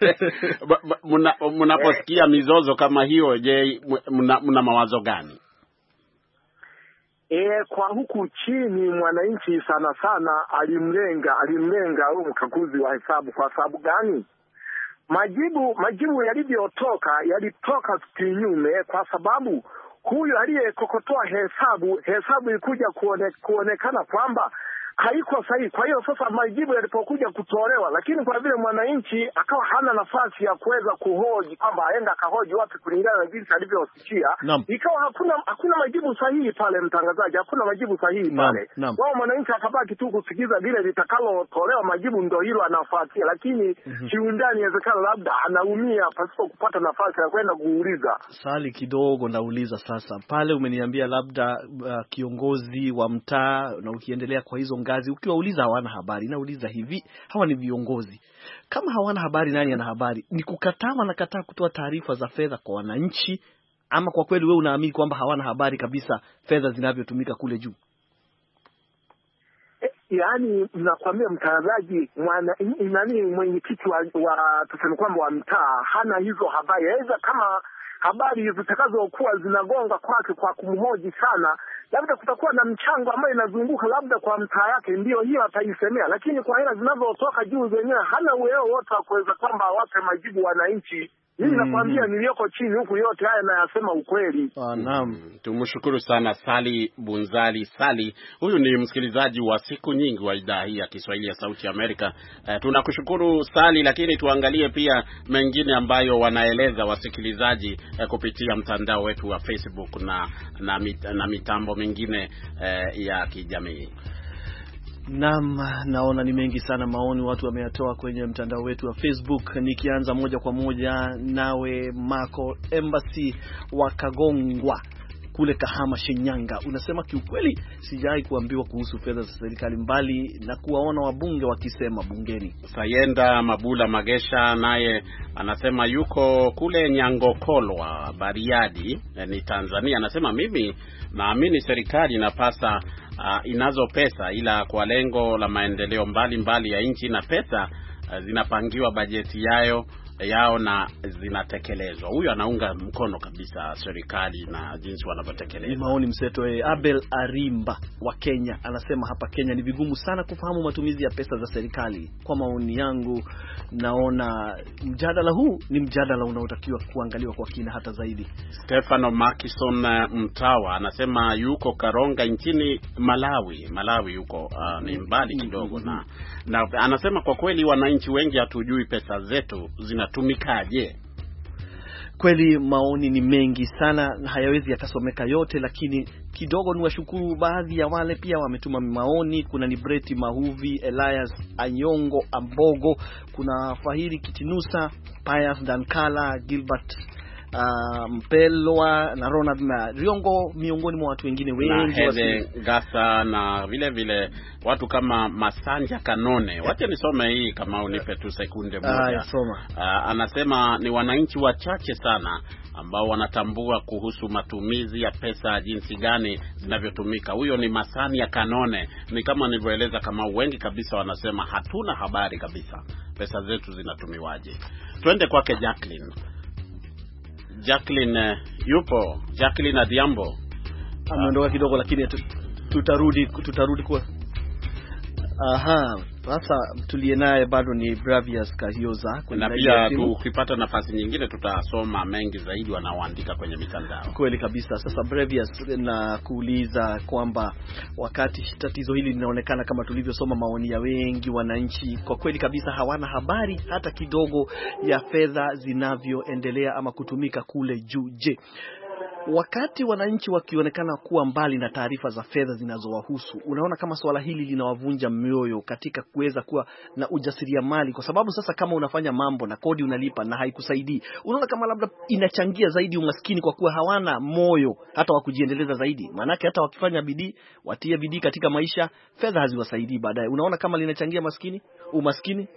mnaposikia mizozo kama hiyo, je, mna, mna mawazo gani? E, kwa huku chini mwananchi sana sana alimlenga alimlenga huyo mkaguzi wa hesabu. Kwa sababu gani? Majibu majibu yalivyotoka yalitoka kinyume, kwa sababu huyu aliyekokotoa hesabu hesabu ilikuja kuone, kuonekana kwamba haiko sahihi. Kwa hiyo sasa majibu yalipokuja kutolewa, lakini kwa vile mwananchi akawa hana nafasi ya kuweza kuhoji kwamba aenda akahoji wapi kulingana na jinsi alivyosikia, ikawa hakuna hakuna majibu sahihi pale, mtangazaji, hakuna majibu sahihi pale. Wao mwananchi akabaki tu kusikiza vile litakalotolewa majibu, ndio hilo anafuatia, lakini mm-hmm. kiundani inawezekana labda anaumia pasipo kupata nafasi ya kwenda kuuliza. Sali kidogo nauliza sasa, pale umeniambia labda uh, kiongozi wa mtaa, na ukiendelea kwa hizo ngazi ukiwauliza hawana habari. Nauliza hivi, hawa ni viongozi, kama hawana habari nani ana habari? Ni kukataa na kataa kutoa taarifa za fedha kwa wananchi, ama kwa kweli wewe unaamini kwamba hawana habari kabisa fedha zinavyotumika kule juu? Yaani nakwambia mtangazaji, mwana nani mwenyekiti wa, wa tuseme kwamba wa mtaa hana hizo habari. Aidha kama habari zitakazokuwa zinagonga kwake kwa kumhoji sana, labda kutakuwa na mchango ambayo inazunguka labda kwa mtaa yake, ndio hiyo ataisemea, lakini kwa hela zinazotoka juu zenyewe hana uwezo wote wa kuweza kwamba wape majibu wananchi. Mimi mm-hmm. nakwambia niliyoko chini huku yote haya nayasema ukweli. Ah, naam. Tumshukuru sana Sali Bunzali Sali. Huyu ni msikilizaji wa siku nyingi wa idhaa hii ya Kiswahili ya Sauti ya Amerika. Uh, tunakushukuru Sali, lakini tuangalie pia mengine ambayo wanaeleza wasikilizaji uh, kupitia mtandao wetu wa Facebook na na, mit, na mitambo mingine uh, ya kijamii. Naam, naona ni mengi sana maoni watu wameyatoa kwenye mtandao wetu wa Facebook. Nikianza moja kwa moja nawe Marco Embassy wa Kagongwa kule Kahama, Shinyanga, unasema kiukweli sijai kuambiwa kuhusu fedha za serikali mbali na kuwaona wabunge wakisema bungeni. Sayenda Mabula Magesha naye anasema yuko kule Nyangokolwa, Bariadi, ni Tanzania. Anasema mimi naamini serikali inapasa uh, inazo pesa, ila kwa lengo la maendeleo mbalimbali mbali ya nchi, na pesa uh, zinapangiwa bajeti yao yao na zinatekelezwa. Huyu anaunga mkono kabisa serikali na jinsi wanavyotekeleza. Ni maoni mseto. eh, Abel Arimba wa Kenya anasema hapa Kenya ni vigumu sana kufahamu matumizi ya pesa za serikali. Kwa maoni yangu naona mjadala huu ni mjadala unaotakiwa kuangaliwa kwa kina hata zaidi. Stefano Makison Mtawa anasema yuko Karonga nchini Malawi. Malawi yuko uh, ni mbali kidogo na, na anasema kwa kweli wananchi wengi hatujui pesa zetu zinatumikaje. Kweli maoni ni mengi sana, hayawezi yakasomeka yote, lakini kidogo ni washukuru baadhi ya wale pia wametuma maoni. Kuna ni Breti Mahuvi, Elias Anyongo Ambogo, kuna Fahiri Kitinusa, Pius Dankala, Gilbert Uh, Mpelwa na Ronald na Riongo, miongoni mwa watu wengine wengi wasi Gasa, na vile vile watu kama Masanja Kanone. Wacha nisome hii kama unipe tu sekunde moja. Uh, anasema ni wananchi wachache sana ambao wanatambua kuhusu matumizi ya pesa, jinsi gani zinavyotumika. Huyo ni Masanja Kanone. Ni kama nilivyoeleza, kama wengi kabisa wanasema hatuna habari kabisa pesa zetu zinatumiwaje. Twende kwake Jacqueline. Jacqueline yupo. Jacqueline Adiambo ameondoka kidogo, lakini tutarudi tutarudi kwa aha. Sasa tulie naye bado ni Bravias Kahioza. Na pia tukipata nafasi nyingine tutasoma mengi zaidi wanaoandika kwenye mitandao. Kweli kabisa. Sasa Bravias, na kuuliza kwamba wakati tatizo hili linaonekana kama tulivyosoma maoni ya wengi wananchi, kwa kweli kabisa hawana habari hata kidogo ya fedha zinavyoendelea ama kutumika kule juu. Je, wakati wananchi wakionekana kuwa mbali na taarifa za fedha zinazowahusu, unaona kama swala hili linawavunja mioyo katika kuweza kuwa na ujasiriamali? Kwa sababu sasa kama unafanya mambo na kodi unalipa na haikusaidii, unaona kama labda inachangia zaidi umaskini, kwa kuwa hawana moyo hata wa kujiendeleza zaidi. Maanake hata wakifanya bidii, watie bidii katika maisha, fedha haziwasaidii baadaye. Unaona kama linachangia maskini, umaskini?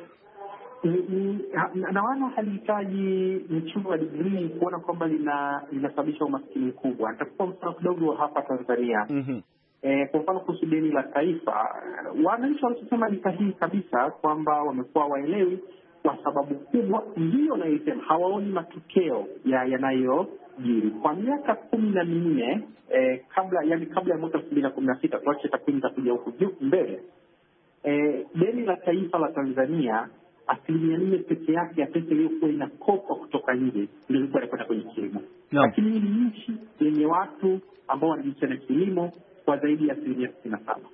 Na wana halihitaji mchungu wa degree kuona kwamba lina linasababisha umaskini mkubwa. Nitakupa mfano kidogo hapa Tanzania. Mm-hmm. E, kwa mfano kuhusu deni la taifa, wananchi wanasema ni sahihi kabisa kwamba wamekuwa waelewi, kwa sababu kubwa ndio naisema hawaoni matokeo ya yanayojiri. Kwa miaka kumi na minne eh, kabla yani kabla ya mwaka elfu mbili na kumi na sita, tuache takwimu za kuja huku juu mbele, eh, deni la taifa la Tanzania asilimia nne peke yake ya pesa iliyokuwa inakopwa kutoka nje ndio ilikuwa inakwenda kwenye kilimo. No. Lakini hii ni nchi yenye watu ambao wanajihusisha na kilimo kwa zaidi ya asilimia sitini na saba.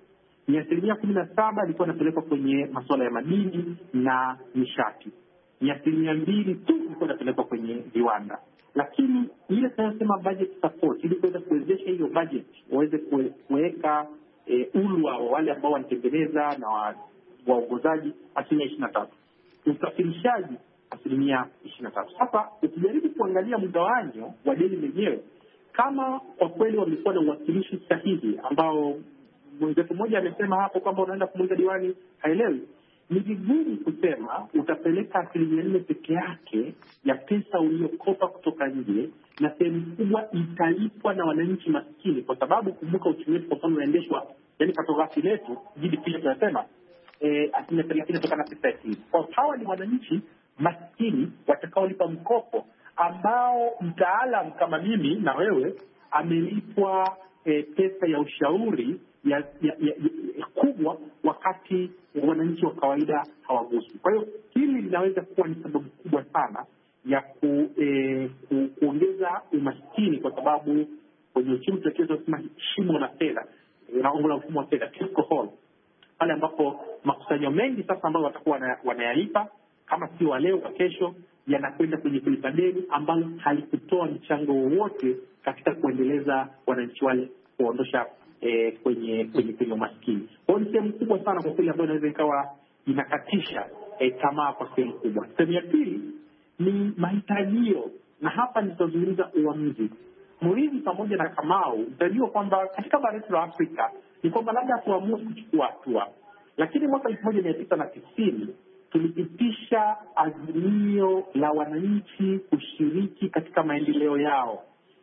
ni asilimia kumi na saba ilikuwa inapelekwa kwenye masuala ya madini na nishati, ni asilimia mbili tu ilikuwa inapelekwa kwenye viwanda. Lakini ile tunayosema budget support, ili kuweza kuwezesha hiyo budget waweze kuweka e, ulwa wa wale ambao wanatengeneza na waongozaji, asilimia ishirini na tatu, usafirishaji asilimia ishirini na tatu. Sasa ukijaribu kuangalia mgawanyo wa deni lenyewe, kama kwa kweli wamekuwa na uwakilishi sahihi ambao mwenzetu mmoja amesema hapo kwamba unaenda kumuuliza diwani haelewi, ni vigumu kusema utapeleka asilimia nne peke yake ya pesa uliyokopa kutoka nje na sehemu kubwa italipwa na wananchi maskini, kwa sababu kumbuka uchumi wetu kwa mfano unaendeshwa, yani patogafi letu G D P tunasema eh, asilimia thelathini kutokana na pesa hii. Kwa hawa ni wananchi maskini watakaolipa mkopo ambao mtaalam kama mimi na wewe amelipwa eh, pesa ya ushauri ya, ya, ya, ya kubwa, wakati wananchi wa kawaida hawaguswi. Kwa hiyo hili linaweza kuwa ni sababu kubwa sana ya ku, eh, ku, kuongeza umaskini, kwa sababu kwenye uchumi tunasema shimo la fedha, unaongoza mfumo wa fedha fiscal hole, pale ambapo makusanyo mengi sasa ambayo watakuwa wanayalipa kama si wa leo wa kesho yanakwenda kwenye kulipa deni ambalo halikutoa mchango wowote katika kuendeleza wananchi wale, kuondosha eh, kwenye kwenye kwenye umaskini. Kwa hiyo ni sehemu kubwa sana kwa kweli ambayo inaweza ikawa inakatisha eh, tamaa kwa sehemu kubwa. Sehemu ya pili ni mahitajio, na hapa nitazungumza uamuzi. Murithi pamoja na Kamau, utajua kwamba katika bara letu la Afrika ni kwamba labda tuamue kuchukua hatua, lakini mwaka elfu moja mia tisa na tisini tulipitisha azimio la wananchi kushiriki katika maendeleo yao,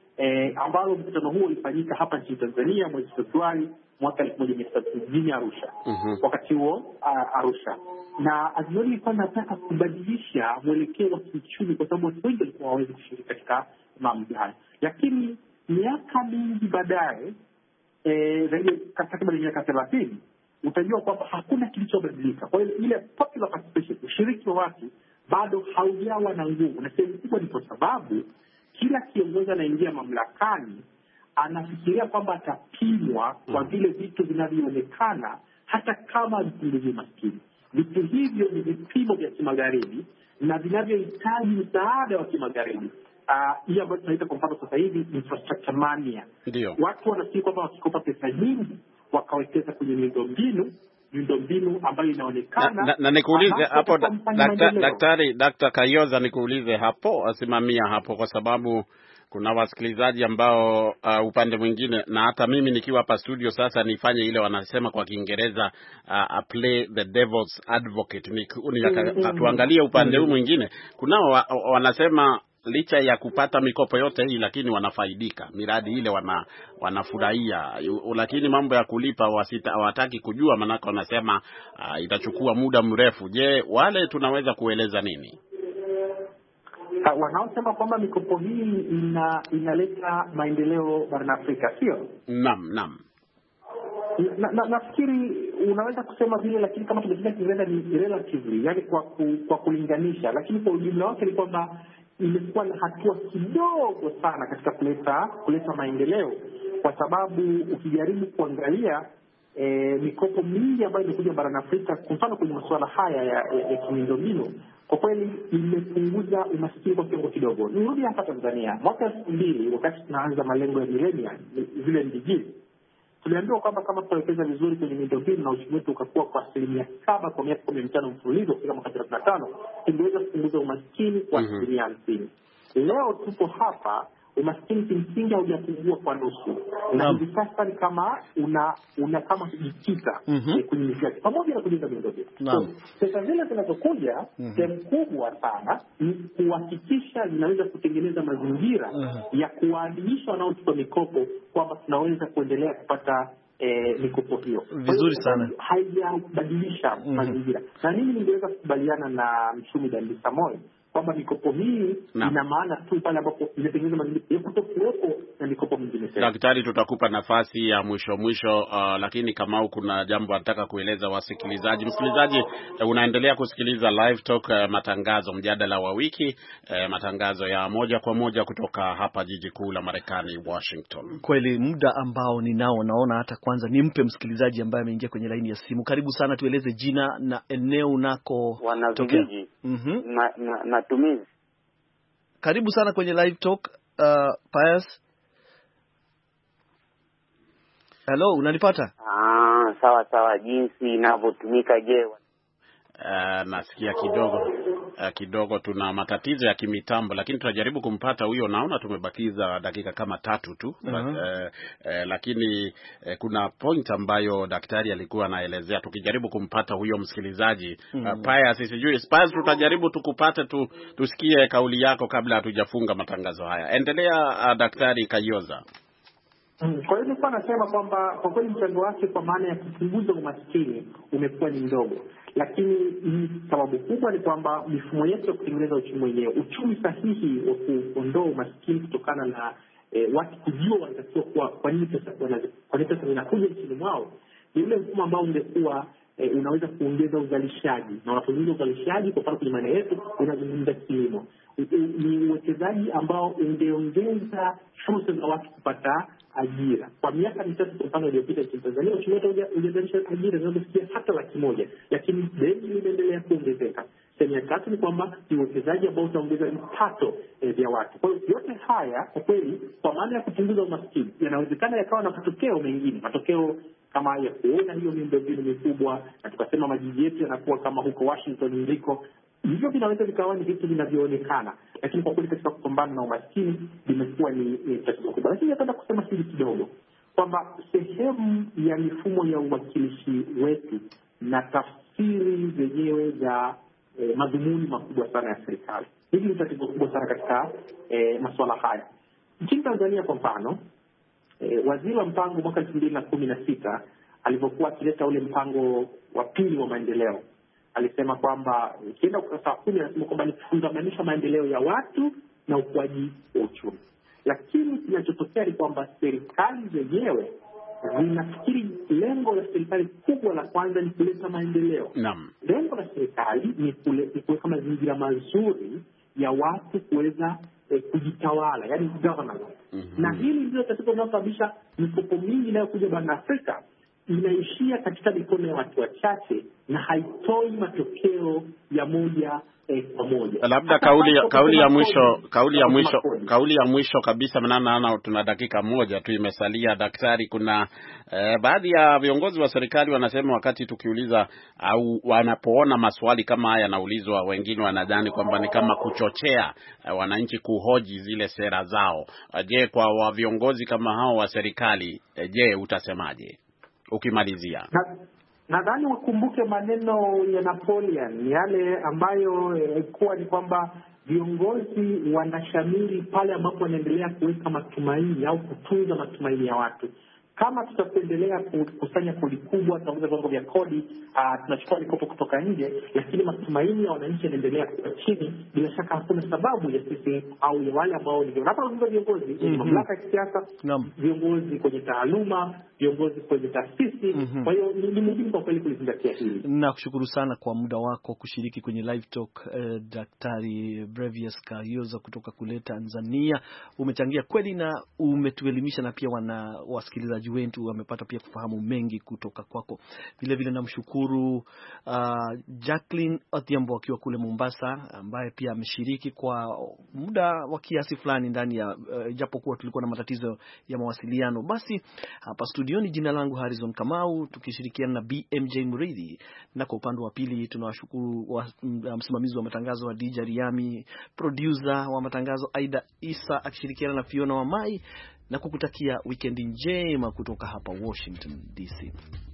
e, ambalo mkutano huo ulifanyika hapa nchini Tanzania mwezi Februari mwaka elfu moja mia tisa tisini Arusha. Mm-hmm. Wakati huo uh, Arusha, na azimio lilikuwa linataka kubadilisha mwelekeo wa kiuchumi, kwa sababu watu wengi walikuwa hawawezi kushiriki katika maamuzi haya. Lakini miaka mingi baadaye, eh, zaidi takriban miaka thelathini, utajua kwamba hakuna kilichobadilika. Kwa hiyo ile popular participation, ushiriki wa watu bado haujawa na nguvu, na sehemu kubwa ni kwa sababu kila kiongozi anaingia mamlakani anafikiria kwamba atapimwa kwa vile vitu vinavyoonekana, hata kama vipunguzi maskini. Vitu hivyo ni vipimo vya kimagharibi na vinavyohitaji msaada wa kimagharibi. Hii uh, ambayo tunaita kwa mfano sasa hivi infrastructure mania. Ndio watu wanafikiri kwamba wakikopa pesa nyingi wakawekeza kwenye miundombinu miundombinu ambayo inaonekana na, na, na nikuulize hapo daktari daktari Daktari Kayoza, nikuulize hapo, asimamia hapo, kwa sababu kuna wasikilizaji ambao uh, upande mwingine, na hata mimi nikiwa hapa studio sasa nifanye ile wanasema kwa Kiingereza uh, play the devil's advocate, ni, ni tuangalie upande huu mwingine. Kunao wa, wanasema licha ya kupata mikopo yote hii lakini wanafaidika, miradi ile wana wanafurahia, lakini mambo ya kulipa hawataki kujua, manaka wanasema uh, itachukua muda mrefu. Je, wale tunaweza kueleza nini? Uh, wanaosema kwamba mikopo hii ina inaleta maendeleo barani Afrika, sio? Naam, naam. Na, na, nafikiri unaweza kusema vile, lakini kama tumesema Kiingereza ni relatively, yani kwa ku, kwa kulinganisha, lakini kwa ujumla wake ni kwamba imekuwa na hatua kidogo sana katika kuleta kuleta maendeleo, kwa sababu ukijaribu kuangalia e, mikopo mingi ambayo imekuja barani Afrika, kwa mfano kwenye masuala haya ya, ya, ya kimiundombinu, kwa kweli imepunguza umaskini kwa kiwango kidogo. Nirudi hapa Tanzania mwaka elfu mbili, wakati tunaanza malengo ya millennium zile M D Gs, tuliambiwa kwamba kama tutawekeza vizuri kwenye miundombinu na uchumi wetu ukakuwa kwa asilimia saba kwa miaka kumi na mitano mfululizo kufika mwaka thelathini na tano, tungeweza kupunguza umaskini kwa asilimia hamsini. Leo tupo hapa, umaskini kimsingi haujapungua kwa nusu, na hivi sasa ni kama una una kama kujikita mm-hmm. kwenye mifumo pamoja na kujenga miundombinu. So, pesa zile zinazokuja mm-hmm. sehemu kubwa sana ni kuhakikisha zinaweza kutengeneza mazingira mm-hmm. ya kuwaadilisha wanaochukua mikopo kwamba tunaweza kuendelea kupata eh, mikopo hiyo. Vizuri sana. Haijabadilisha mm-hmm. mazingira. Na mimi ningeweza kukubaliana na mchumi Dandi Samoei kwamba mikopo hii no. ina maana tu pale ambapo imetengenezwa mazingira ya kutokuwepo na mikopo mingine. Daktari, tutakupa nafasi ya mwisho mwisho, uh, lakini kama kuna jambo nataka kueleza wasikilizaji. Msikilizaji, uh, unaendelea kusikiliza Live Talk, uh, matangazo mjadala wa wiki, uh, matangazo ya moja kwa moja kutoka hapa jiji kuu la Marekani, Washington. Kweli muda ambao ninao naona hata kwanza nimpe msikilizaji ambaye ameingia kwenye laini ya simu. Karibu sana, tueleze jina na eneo unako tokea. Mhm. Na, na matumizi. Karibu sana kwenye Live Talk, uh, Pius. Hello, unanipata? Ah, sawa sawa, jinsi inavyotumika je? Uh, nasikia kidogo uh, kidogo tuna matatizo ya kimitambo, lakini tunajaribu kumpata huyo. Naona tumebakiza dakika kama tatu tu. uh-huh. But, uh, uh, lakini uh, kuna point ambayo daktari alikuwa anaelezea, tukijaribu kumpata huyo msikilizaji. uh-huh. uh, Paya sisi sijui Spice, tutajaribu tukupate tu, tusikie kauli yako kabla hatujafunga matangazo haya. Endelea uh, Daktari Kayoza. Mm, kwa hiyo nilikuwa nasema kwamba kwa kweli mchango wake kwa maana ya kupunguza umaskini umekuwa ni mdogo, lakini sababu kubwa ni kwamba mifumo yetu ya kutengeneza uchumi wenyewe, uchumi sahihi wa kuondoa umaskini kutokana na e, watu kujua wanatakiwa kuwa kwa nini pesa kwa nini pesa zinakuja nchini mwao, ni ule mfumo ambao ungekuwa e, unaweza kuongeza uzalishaji, na unapoongeza uzalishaji kwa mfano kwenye maeneo yetu unazungumza kilimo, ni uwekezaji ambao ungeongeza fursa za watu kupata ajira. Kwa miaka mitatu kwa mfano iliyopita nchini Tanzania uchumi wetu ungezalisha ajira zinazofikia hata laki moja, lakini bei imeendelea kuongezeka. Sehemu ya tatu ni kwamba ni uwekezaji ambao utaongeza vipato eh, vya watu. Kwa hiyo yote haya kwa kweli kwa maana ya kupunguza umaskini yanawezekana yakawa na matokeo mengine, matokeo kama ya kuona hiyo miundombinu mikubwa, na tukasema majiji yetu yanakuwa kama huko Washington iliko. Hivyo vinaweza vikawa ni vitu vinavyoonekana, lakini kwa kweli katika kupambana na umaskini vimekuwa ni tatizo kubwa. Lakini nataka kusema hili kidogo kwamba sehemu ya mifumo ya uwakilishi wetu na tafsiri zenyewe za eh, madhumuni makubwa sana ya serikali, hili ni tatizo kubwa sana katika eh, masuala haya. Nchini Tanzania kwa mfano, eh, waziri wa mpango mwaka elfu mbili na kumi na sita alipokuwa akileta ule mpango wa pili wa maendeleo, alisema kwamba ikienda ukurasa wa kumi anasema kwamba ni kufungamanisha maendeleo ya watu na ukuaji wa uchumi. Lakini kinachotokea ni kwamba serikali zenyewe zinafikiri lengo la serikali kubwa la kwanza ni kuleta maendeleo. Naam. Lengo la serikali ni kuweka mazingira mazuri ya watu kuweza eh, kujitawala, yani governance. Mm-hmm. Na hili ndio tatizo linalosababisha mikopo mingi inayokuja barani Afrika inaishia katika mikono ya watu wachache na haitoi matokeo ya moja eh, kwa moja. Labda kauli ya kauli ya mwisho kauli ya mwisho kauli ya mwisho kabisa, maana ana tuna dakika moja tu imesalia. Daktari, kuna eh, baadhi ya viongozi wa serikali wanasema wakati tukiuliza au wanapoona maswali kama haya yanaulizwa, wengine wanadhani kwamba ni kama kuchochea eh, wananchi kuhoji zile sera zao. Je, kwa wa viongozi kama hao wa serikali, eh, je utasemaje ukimalizia? Nadhani wakumbuke maneno ya Napoleon yale ambayo eh, kuwa ni kwamba viongozi wanashamiri pale ambapo wanaendelea kuweka matumaini au kutunza matumaini ya watu. Kama tutaendelea kukusanya kodi kubwa, tunaongeza viwango vya kodi, uh, tunachukua mikopo kutoka nje, lakini matumaini ya wananchi yanaendelea kuwa chini, bila shaka hakuna sababu ya sisi au ya wale ambao ni wanapozungumza viongozi kwenye mamlaka ya kisiasa, viongozi kwenye taaluma, viongozi kwenye taasisi. Mm-hmm. Kwa hiyo ni muhimu kwa kweli kulizingatia hili. Nakushukuru sana kwa muda wako kushiriki kwenye Live Talk, eh, Daktari Brevius Kayoza kutoka kule Tanzania. Umechangia kweli na umetuelimisha, na pia wana wasikilizaji wetu wamepata pia kufahamu mengi kutoka kwako. Vile vile namshukuru uh, Jacqueline Odhiambo akiwa kule Mombasa, ambaye pia ameshiriki kwa muda wa kiasi fulani ndani ya uh, japokuwa tulikuwa na matatizo ya mawasiliano. Basi hapa studioni, jina langu Harrison Kamau, tukishirikiana na B M J Muridhi, na kwa upande wa pili tunawashukuru wa, msimamizi wa matangazo wa Dija Riami, producer wa matangazo Aida Isa akishirikiana na Fiona Wamai, na kukutakia weekend njema kutoka hapa Washington D C.